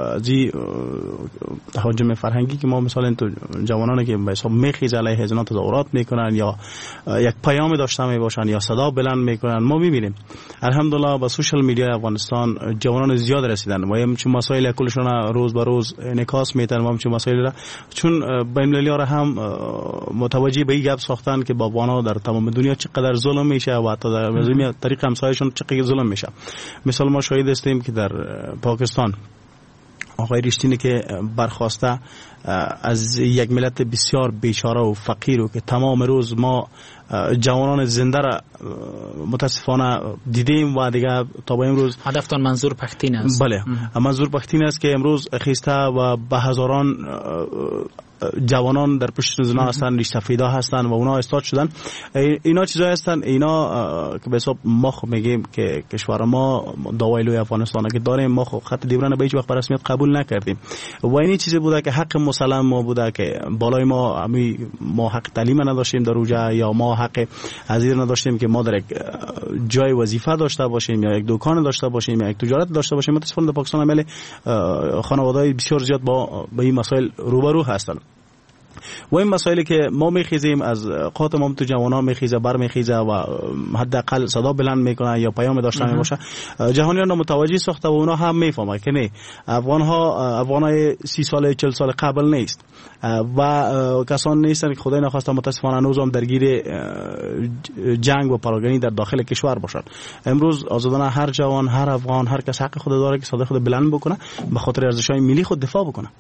تهاجم فرهنگی که ما مثلا تو جوانانی که به حساب میخیز علیه زنا تظاهرات میکنن یا یک پیام داشته میباشن یا صدا بلند میکنن، ما میبینیم الحمدلله با سوشال میدیا افغانستان جوانان زیاد رسیدن و همچون مسائل کلشون روز به روز انعکاس میتن و همچون مسائل را چون بین المللی را هم متوجه به این گپ ساختن که با افغانا در تمام دنیا چقدر ظلم میشه و حتی در طریق همسایه‌شون چقدر ظلم میشه. مثلا ما شاهد هستیم که در پاکستان آقای رشتینی که برخواسته از یک ملت بسیار بیچاره و فقیر و که تمام روز ما جوانان زنده را متاسفانه دیدیم و دیگه تا به امروز هدفتان منظور پختین است. بله، منظور پختین است که امروز خیسته و به هزاران جوانان در پشت زنا هستن، ریش سفیدا هستن و اونا استاد شدن. اینا چیزایی هستن، اینا که به حساب ما میگیم که کشور ما داوایلوی افغانستان که داریم، ما خط دیوران به هیچ وقت رسمیت قبول نکردیم و این چیزی بوده که حق مسلم ما بوده که بالای ما حق تعلیم نداشتیم در اوجه، یا ما حق ازیر نداشتیم که ما در یک جای وظیفه داشته باشیم یا یک دکان داشته باشیم یا یک تجارت داشته باشیم. متاسفانه در پاکستان عمل خانواده‌های بسیار زیاد با این مسائل روبرو هستند و این مسائلی که ما میخیزیم از قاتمام تو جوانان میخیزه، بر میخیزه و حداقل صدا بلند میکنه یا پیام داشته میباشه، جهانیان متوجه ساخته و اونا هم میفهمه که نه، افغانای 30 سال 40 سال قبل نیست و کسان نیستن که خدای نخواسته متاسفانه هنوز هم درگیر جنگ و پراگنی در داخل کشور باشن. امروز آزادانه هر جوان، هر افغان، هر کس حق خود داره که صدا خود بلند بکنه، به خاطر ارزش‌های ملی خود دفاع بکنه.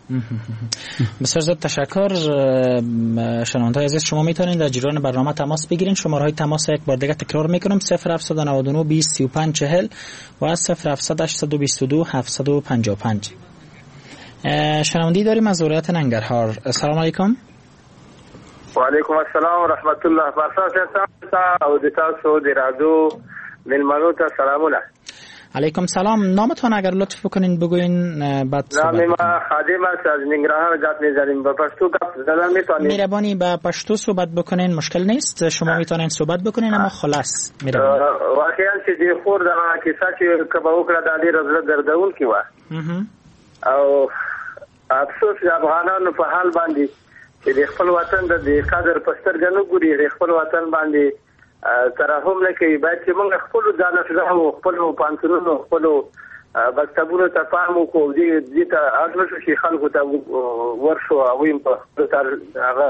بسیار زیاد تشکر. شنونده‌های عزیز، شما میتونید در جریان برنامه تماس بگیرین. شماره‌های تماس یک بار دیگه تکرار میکنم: 0799 20 35 40 و 0700 822 755. شنوندی داریم از ولایت ننگرهار. السلام علیکم. و علیکم السلام و رحمت الله. فرصت او د تاسو د رادیو ملمنو ته سلامونه. علیکم سلام. نامتون اگر لطف بکنین بگوین بعد نام ما خادم است از ننگرهار گپ می‌زنیم. با پشتو گپ زدن می‌تونید؟ مهربانی با پشتو صحبت بکنین، مشکل نیست. شما میتونین صحبت بکنین اما خلاص مهربانی. واقعا چې دی خور دا کیسه چې کبا وکړه د دې رزله دردون کی و او افسوس د افغانانو په حال باندې چې د خپل وطن د قدر پستر غنو ګوري، د خپل وطن باندې ترحم نه کوي. باید چې موږ خپل ځانفزه او خپل پانتونونو خپل مکتبونو ته پام وکړو، دې ته اړ شو چې خلکو ته ورشو او په هغه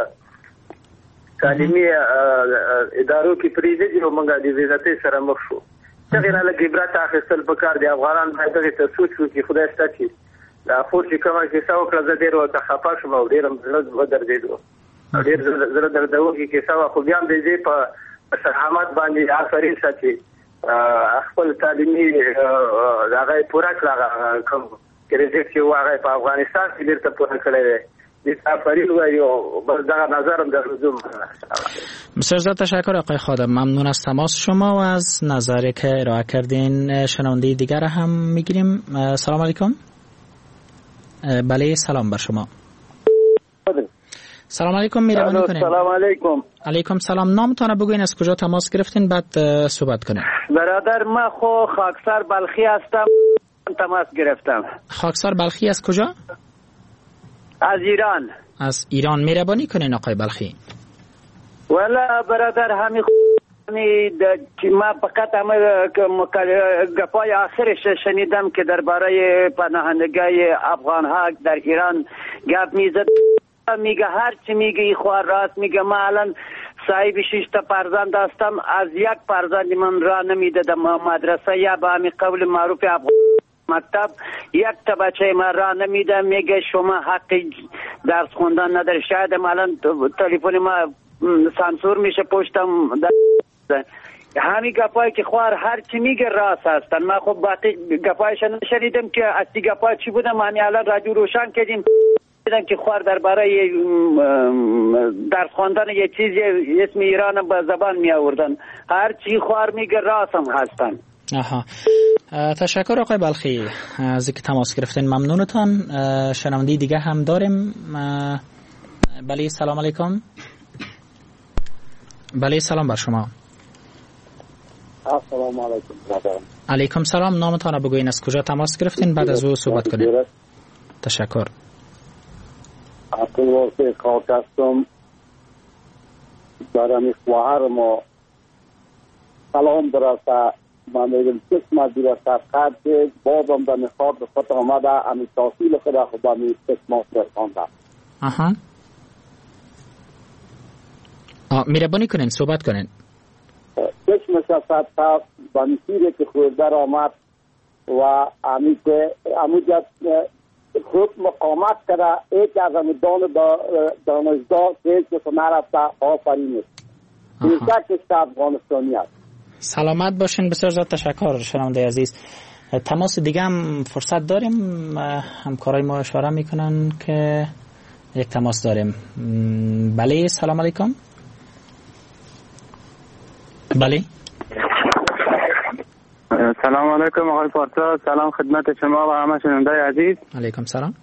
تعلیمي ادارو کې پریږدي او موږ د عزت سره مخ شو. څنګه نه لګي برات اخیستل پکار دی. افغانان باید ته سوچ وکړي خدای ستاسو چې دا خور چې کومه کیسه وکړه زه ډېر ورته خفه شوم او ډېر زړه ودرېدو، ډېر زړه دردونکې کیسه وه، خو بیا هم د دې په شهامت باندې آفرین ساتي خپل تعلیمي هغه پوره کړه کوم کریډټ چې هغه په افغانستان کې ډېر پوره کړی دی. آفرین وایو بس دغه نظرم درلودم. بسیار زیاد تشکر آقای خادم، ممنون از تماس شما و از نظری که ارائه کردین. شنونده دیگر هم میگیریم. سلام علیکم. بله سلام بر شما. سلام علیکم، میربانی کنین. سلام علیکم. علیکم سلام. نامتان بگوین، از کجا تماس گرفتین بعد صحبت کنین. برادر ما خاکسار بلخی هستم، تماس گرفتم. خاکسار بلخی از کجا؟ از ایران. از ایران. میربانی کنین آقای بلخی. والا برادر همین که ما فقط گپای آخرش شنیدم که درباره پناهندگی افغان ها در ایران گپ میزد. میگه هر چی میگه ای خوار راست میگه. ما الان صاحب 6 تا فرزند هستم، از یک فرزند من را نمیدادم مدرسه یا به همین قول معروف افغان مکتب، یک تا بچه من را نمیدم. میگه شما حق درس خوندن نداری. شاید الان تلفن ما سانسور میشه پشتم. همین گپایی که خوار هر چی میگه راست هستن. من خب باقی گپایش نشنیدم که اصلی گپای چی بودم. من الان رادیو روشن کردیم دیدم که خوار درباره درس خواندن یه چیزی اسم ایران به زبان می آوردن. هر چی خوار میگه راست هم هستن. آها. تشکر آقای بلخی از اینکه تماس گرفتین، ممنونتان. شنونده دیگه هم داریم. بله سلام علیکم. بله سلام بر شما. السلام علیکم. علیکم سلام. نامتان بگوین، از کجا تماس گرفتین بعد از او صحبت کنین. تشکر. عبدالواسع خاک هستم. برای خواهر ما سلام برسه. من میگم قسمت برسه قد بابم به نخواد به خود آمده امی تحصیل خود خود امی قسمت رسانده. آها. میربانی کنین، صحبت کنین. چشمش هست تا به مسیری که خورده آمد و امی که امی جد خود مقامت کرده ایک از امی دانشگاه که نرفته آفرین است. بیشتر کشته افغانستانی است. سلامت باشین. بسیار زیاد تشکر شنونده عزیز. تماس دیگه هم فرصت داریم. همکارای ما اشاره میکنن که یک تماس داریم. بله سلام علیکم. بله سلام علیکم آقای پارسا. سلام خدمت شما و همه شنونده عزیز. علیکم سلام.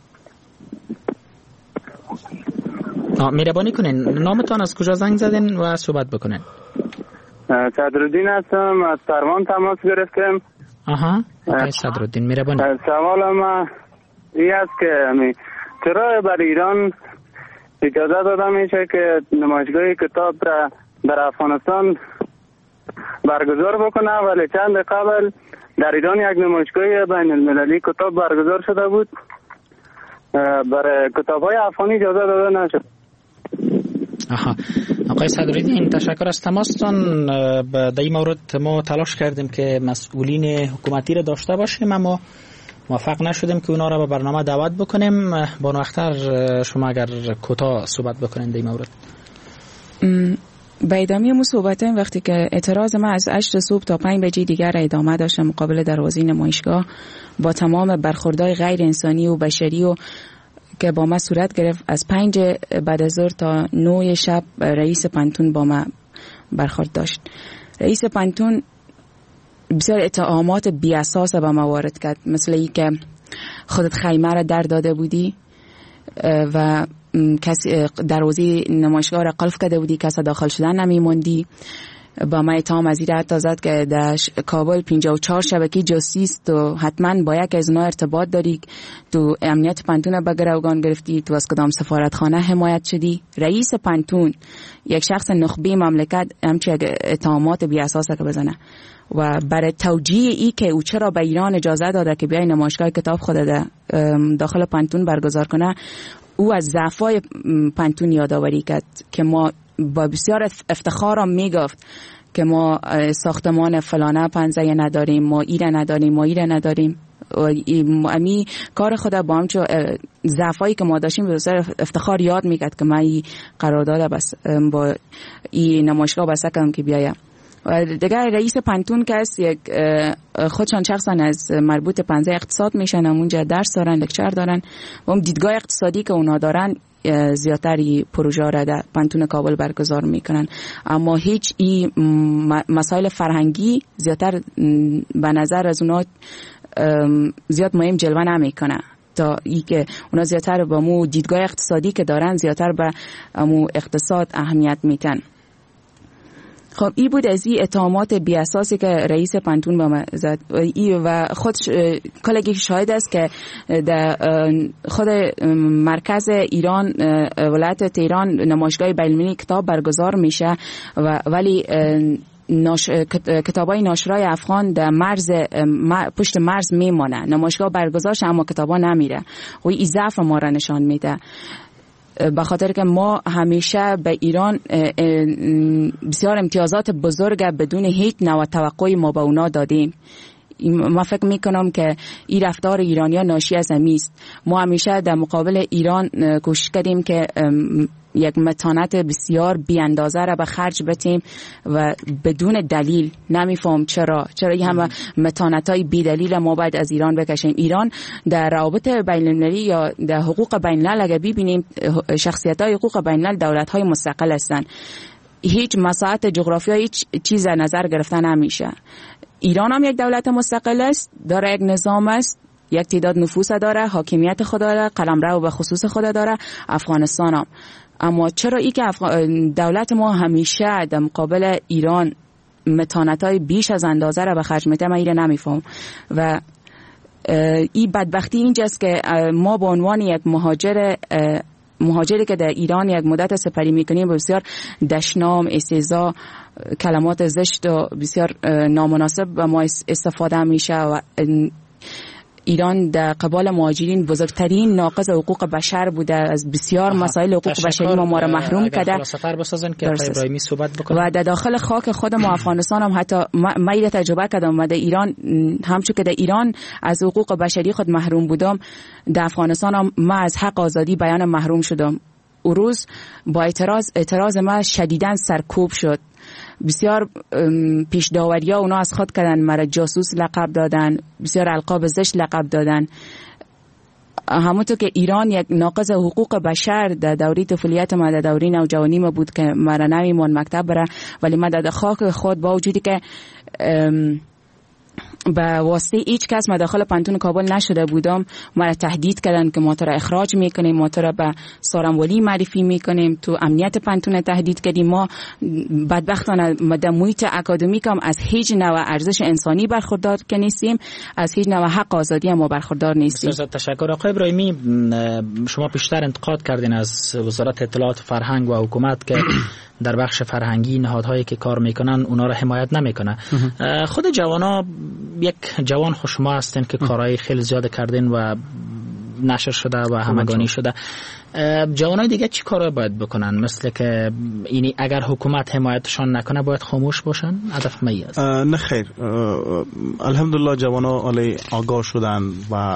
مهربانی کنین نامتان، از کجا زنگ زدین و صحبت بکنین. صدرالدین هستم، از سروان تماس گرفتم. آها آقای صدرالدین مهربانی. سوال ما این است که چرا بر ایران اجازه داده میشه که نمایشگاه کتاب در افغانستان برگزار بکنه، ولی چند قبل در ایران یک نمایشگاه بین المللی کتاب برگزار شده بود، برای کتاب‌های افغانی اجازه داده نشد. آها آقای صدرالدین تشکر از تماستان. در این مورد ما تلاش کردیم که مسئولین حکومتی را داشته باشیم، اما موفق نشدیم که اونا را به برنامه دعوت بکنیم. بانو اختر شما اگر کوتاه صحبت بکنید در این مورد. به ادامه مو صحبت وقتی که اعتراض ما از 8 صبح تا 5 بجه دیگر ادامه داشت مقابل دروازه نمایشگاه با تمام برخوردهای غیر انسانی و بشری و که با ما صورت گرفت. از 5 بعد از ظهر تا 9 شب رئیس پانتون با ما برخورد داشت. رئیس پانتون بسیار اتهامات بی اساس به ما وارد کرد، مثل ای که خودت خیمه را در داده بودی و کسی دروازه نمایشگاه را قلف کرده بودی، کسی داخل شدن نمیموندی. با ما اتهام از این حتی زد که در کابل 54 شبکه جاسوس تو حتما با یک از اونا ارتباط داری، تو امنیت پانتون به گروگان گرفتی، تو از کدام سفارتخانه حمایت شدی. رئیس پانتون یک شخص نخبه مملکت همچه اتهامات بی اساسه که بزنه و برای توجیه ای که او چرا به ایران اجازه داده که بیای نمایشگاه کتاب خود داخل پانتون برگزار کنه، او از ضعفای پانتون یادآوری کرد که ما با بسیار افتخارم میگفت که ما ساختمان فلانه پنزه نداریم، ما ایره نداریم و امی کار خود با همچون ضعفایی که ما داشتیم بسیار افتخار یاد میکرد که من این قرارداد بس با این نمایشگاه بسته کردم که بیایم. و دیگر رئیس پانتون که است یک خودشان شخصا از مربوط پنزه اقتصاد میشن، اونجا درس دارن، لکچر دارن و اون دیدگاه اقتصادی که اونا دارن زیادتری پروژه را در پانتون کابل برگزار میکنن، اما هیچ این مسائل فرهنگی زیادتر به نظر از اونا زیاد مهم جلوه نمیکنه. تا ای که اونا زیادتر با مو دیدگاه اقتصادی که دارن زیادتر به مو اقتصاد اهمیت میتن. خب این بود از این اتهامات بی اساسی که رئیس پانتون به من زد و خود کلگی شاهد است که در خود مرکز ایران ولایت تهران نمایشگاه بین‌المللی کتاب برگزار میشه ولی کتابای ناشرای افغان در پشت مرز میمانه. نمایشگاه برگزار شه اما کتابا نمیره. و این ضعف ما را نشان میده، به خاطر که ما همیشه به ایران بسیار امتیازات بزرگ بدون هیچ نوع توقعی ما به اونا دادیم. ما فکر میکنم که این رفتار ایرانی‌ها ناشی از همین است. ما همیشه در مقابل ایران کوشش کردیم که یک متانت بسیار بی اندازه را به خرج بدیم و بدون دلیل. نمیفهم چرا این همه متانت‌های بی دلیل ما باید از ایران بکشیم. ایران در روابط بین‌المللی یا در حقوق بین‌الملل اگه ببینیم شخصیت‌های حقوق بین‌الملل دولت‌های مستقل هستند. هیچ مساحت جغرافیایی هیچ چیز نظر گرفتن نمیشه. ایران هم یک دولت مستقل است، داره یک نظام است، یک تعداد نفوذ داره، حاکمیت خود داره، قلمرو به خصوص خود داره. افغانستان هم. اما چرا ای که دولت ما همیشه در مقابل ایران متانت‌های بیش از اندازه را به خرج میده، من اینو نمیفهم. و این بدبختی اینجاست که ما به عنوان یک مهاجری که در ایران یک مدت سپری میکنیم بسیار دشنام، استهزا، کلمات زشت و بسیار نامناسب به ما استفاده میشه و ایران در قبال مهاجرین بزرگترین ناقض حقوق بشر بوده. از بسیار مسائل حقوق بشری ما را محروم کرده. و در داخل خاک خود ما افغانستان هم حتی من این تجربه کردم و در ایران همچون که در ایران از حقوق بشری خود محروم بودم، در افغانستان هم من از حق آزادی بیان محروم شدم. اون روز با اعتراض من شدیداً سرکوب شد. بسیار پیش داوریا اونا از خود کردن، مرا جاسوس لقب دادن، بسیار القاب زشت لقب دادن. همونطور که ایران یک ناقض حقوق بشر در دوره طفولیت ما، در دوره نوجوانی ما بود که مرا نمیمون مکتب بره، ولی من در خاک خود با وجودی که به واسطه هیچ کس ما داخل پانتون کابل نشده بودم، ما تهدید کردن که ما تو را اخراج میکنیم، ما تو را به سارنوالی معرفی میکنیم، تو امنیت پانتون تهدید کردیم. ما بدبختانه در محیط اکادمیک هم از هیچ نوع ارزش انسانی برخوردار که نیستیم، از هیچ نوع حق آزادی هم ما برخوردار نیستیم. بسیار تشکر. آقای ابراهیمی، شما پیشتر انتقاد کردین از وزارت اطلاعات و فرهنگ و حکومت که در بخش فرهنگی نهادهایی که کار میکنن اونا را حمایت نمیکنه. خود جوانا، یک جوان شما هستین که کارهای خیلی زیاد کردین و نشر شده و همگانی شده. جوانای دیگه چی کارا باید بکنن؟ مثل که اینی اگر حکومت حمایتشان نکنه باید خاموش باشن؟ هدف می است؟ نه خیر، الحمدلله جوانا علی آگاه شدن و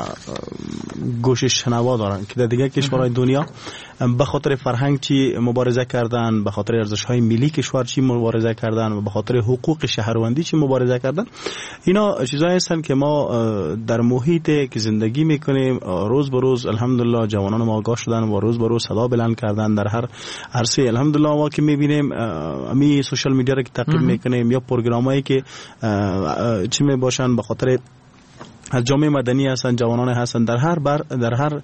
گوش شنوا دارن که در دیگه کشورهای دنیا به خاطر فرهنگ چی مبارزه کردن، به خاطر ارزش‌های ملی کشور چی مبارزه کردن و به خاطر حقوق شهروندی چی مبارزه کردن. اینا چیزایی هستن که ما در محیطی که زندگی میکنیم روز به روز الحمدلله جوانان ما آگاه شدن و روز به روز صدا بلند کردن در هر عرصه. الحمدلله ما که میبینیم امی سوشال میدیا رو که تعقیب میکنیم یا پروگرامایی که چی میباشن به خاطر از جامعه مدنی هستن، جوانان هستن، در هر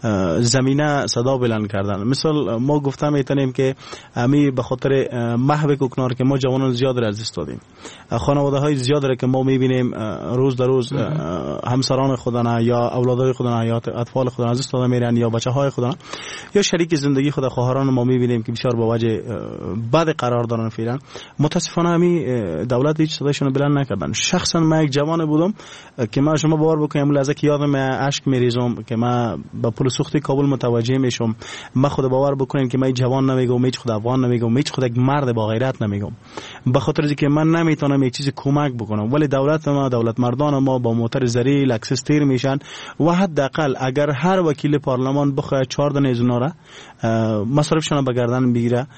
زمینه صدا بلند کردن. مثال ما گفتم میتونیم که امی به خاطر محو کوکنار که ما جوانان زیاد را از دست دادیم، خانواده های زیاد را که ما میبینیم روز در روز همسران خودنا یا اولادای خودنا یا اطفال خودنا از دست داده میرن یا بچه های خودنا یا شریک زندگی خود خواهران ما میبینیم که بسیار با وجه بد قرار دارن فعلا. متاسفانه امی دولت هیچ صدایشون بلند نکردن. شخصا من یک جوان بودم که ما شما باور بکنیم لحظه که یادم اشک میریزم که من با پل سوخت کابل متوجه میشم. من خود باور بکنیم که من جوان نمیگم، هیچ خود افغان نمیگم، هیچ خود یک مرد با غیرت نمیگم، به خاطر اینکه من نمیتونم یک چیزی کمک بکنم، ولی دولت ما، دولت مردان ما با موتر زری لکسس تیر میشن و حداقل اگر هر وکیل پارلمان بخواد 4 دانه از اونا را مصارفشان به گردن بگیره،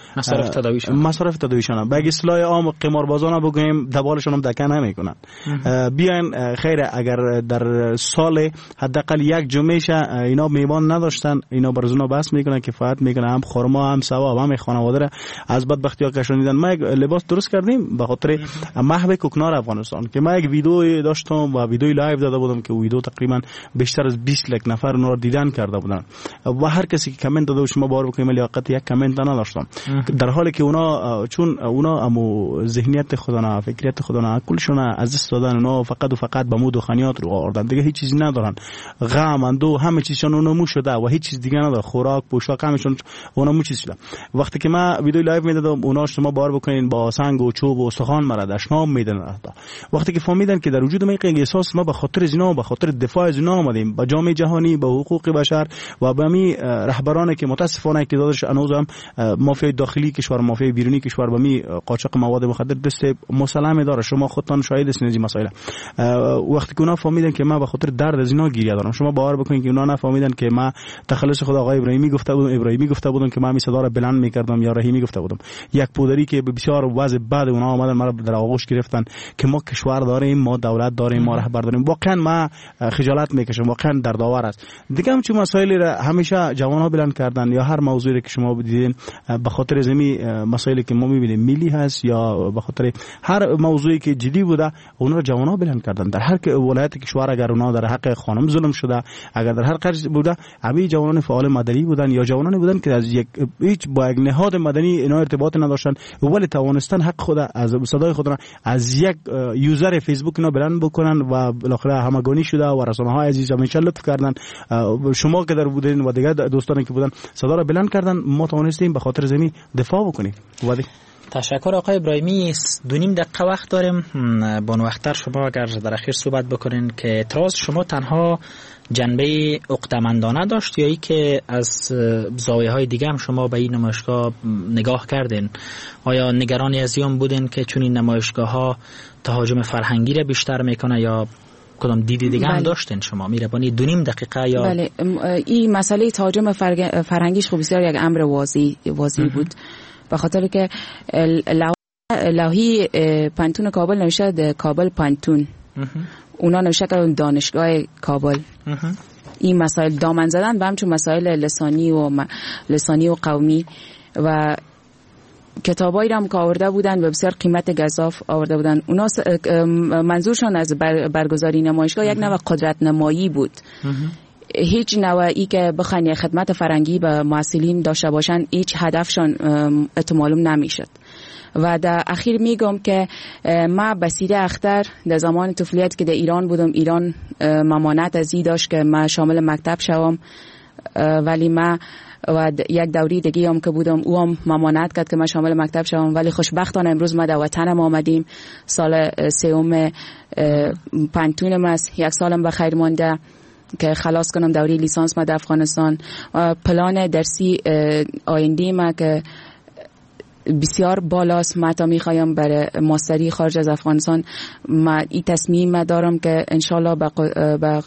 مصارف تداویشان. به اصطلاح عام قماربازان بگویم دبالشان هم دکه نمیکنن. بیاین خیر اگر در سال حداقل یک جمعه اینا میوان نداشتن، اینا برزونا بس میکنن، کفایت میکنن، هم خرما هم ثواب هم خانواده را از بدبختی ها کشانیدن. ما یک لباس درست کردیم به خاطر محو کوکنار افغانستان که ما یک ویدیو داشتم و ویدیو لایو داده بودم که ویدیو تقریبا بیشتر از 20 لک نفر اون رو دیدن کرده بودن و هر کسی که کامنت داده و شما باور بکنید لیاقت یک کامنت نداشتم، در حالی که اونا چون اونا امو ذهنیت خودنا، فکریت خودنا، کلشون از دست دادن، اونا فقط و فقط به مود و خنیات رو آوردن، دیگه هیچ چیزی ندارن، غم اندو همه چیزشون اونمو شده و هیچ چیز دیگه نداره، خوراک پوشاک همشون اونمو چیز شده. وقتی که ما ویدیو لایو میدادم اونا شما باور بکنین با سنگ و چوب و استخوان مرا دشنام میدن. وقتی که فهمیدن که در وجود ما یک احساس ما به خاطر زنا، به خاطر دفاع از زنا آمدیم، با جامعه جهانی، با حقوق بشر و با می رهبرانی که متاسفانه که دادش انوز هم مافیای داخلی کشور، مافیای بیرونی کشور با می قاچاق مواد مخدر دست مسلمه داره. شما خودتان شاهد هستین از این مسائل. وقتی که اونا فهمیدن که ما به خاطر درد زنا گریه دارم، شما باور بکنید که اونا نفهمیدن که ما تخلص خود آقای ابراهیمی گفته بودن که ما می صدا را بلند میکردم یا رحیمی گفته بودم. یک پودری که بسیار وضع بعد اونا آمدن ما در آغوش گرفتن که ما کشور داریم، ما دولت داریم، ما رهبر داریم. واقعا ما خجالت میکشم، واقعا دردآور است. دیگه هم چه مسائلی را همیشه جوانها بلند کردن یا هر موضوعی که شما دیدین به خاطر زمین مسائلی که ما میبینیم ملی هست یا به خاطر هر موضوعی که جدی بوده اونا را جوانها بلند کردن. در هر ولایت کشور اگر اونا در حق خانم ظلم شده، اگر در هر قضیه بوده، همین جوانان فعال مدنی بودن یا جوانانی بودن که از یک هیچ با یک نهاد مدنی اینا ارتباط نداشتن ولی توانستن حق خود از صدای خود را از یک یوزر فیسبوک اینا بلند بکنن و بالاخره همگانی شده و رسانه‌های عزیز همیشه لطف کردن. شما که در بودین و دیگه دوستانی که بودن صدا را بلند کردن، ما توانستیم به خاطر زمین دفاع بکنیم. تشکر آقای ابراهیمی. 2.5 دقیقه وقت داریم. بانو اختر شما اگر در اخیر صحبت بکنین که اعتراض شما تنها جنبه عقده‌مندانه داشت یا ای که از زاویه‌های دیگه هم شما به این نمایشگاه نگاه کردین؟ آیا نگرانی از این بودین که چون این نمایشگاه‌ها تهاجم فرهنگی را بیشتر میکنه یا کدام دیدی دیگه هم داشتین شما؟ میربانی 2.5 دقیقه یا بله. این مسئله تهاجم فرهنگیش خب بسیار یک امر واضح بود، به خاطر که لوحی پانتون کابل نوشته کابل پانتون، اونا نوشته که دانشگاه کابل. این مسائل دامن زدن به همچون مسائل لسانی و قومی و کتابایی هم که آورده بودن و بسیار قیمت گزاف آورده بودن. اونا منظورشان از برگزاری نمایشگاه یک نوع قدرت نمایی بود. هیچ نوعی که بخواین خدمت فرنگی به معسولین داشته باشن هیچ هدفشان معلوم نمیشد. و در اخیر میگم که ما بسیده اختر در زمان طفولیت که در ایران بودم، ایران ممانعت از این داشت که ما شامل مکتب شوم، ولی ما و یک دوری دیگه هم که بودم او هم ممانعت کرد که ما شامل مکتب شوم، ولی خوشبختانه امروز ما در وطنم آمدیم. سال 3 پانتونم است، 1 سالم به خیر مانده که خلاص کنم دوری لیسانس ما در افغانستان. پلان درسی آینده ما که بسیار بالاست، ما تا میخوایم برای ماستری خارج از افغانستان. ما این تصمیم دارم که انشالله با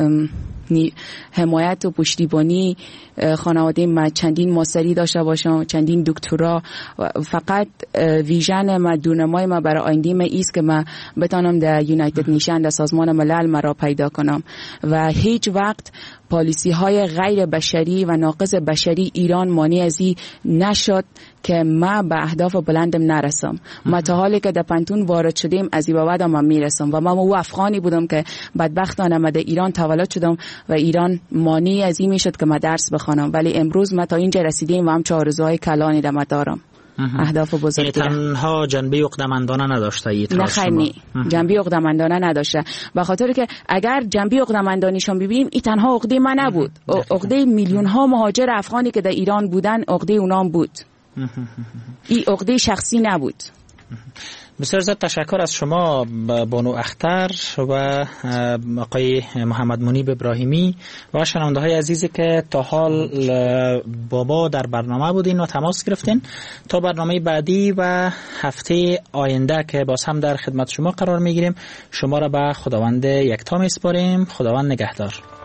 حمایت و پشتیبانی خانواده ما چندین ماستری داشته باشم، چندین دکترا. فقط ویژن ما، دورنمای ما برای آینده ما ایست که ما بتانم در یونایتد نیشن، در سازمان ملل مرا پیدا کنم و هیچ وقت پالیسی های غیر بشری و ناقض بشری ایران مانع از این نشد که ما به اهداف بلندم نرسم. ما تا حالی که در پانتون وارد شدیم از این بعد ما میرسم و ما افغانی بودم که بدبختانه ما در ایران تولد شدم و ایران مانع از این میشد که ما درس بخوانم، ولی امروز ما تا اینجا رسیدیم و هم آرزوهای کلانی در ما دارم. اهداف بزرگی تنها جنبه عقده‌مندانه نداشته نه خیلی جنبه عقده‌مندانه نداشته، به خاطر که اگر جنبه عقده‌مندانیشون ببینیم این تنها عقده من نبود، عقده میلیون ها مهاجر افغانی که در ایران بودن عقده اونام بود. این عقده شخصی نبود. بسیار زیاد تشکر از شما بانو اختر و آقای محمد منیب ابراهیمی و شنونده های عزیزی که تا حال با ما در برنامه بودین و تماس گرفتین. تا برنامه بعدی و هفته آینده که باز هم در خدمت شما قرار میگیریم، شما را به خداوند یکتا میسپاریم. خداوند نگهدار.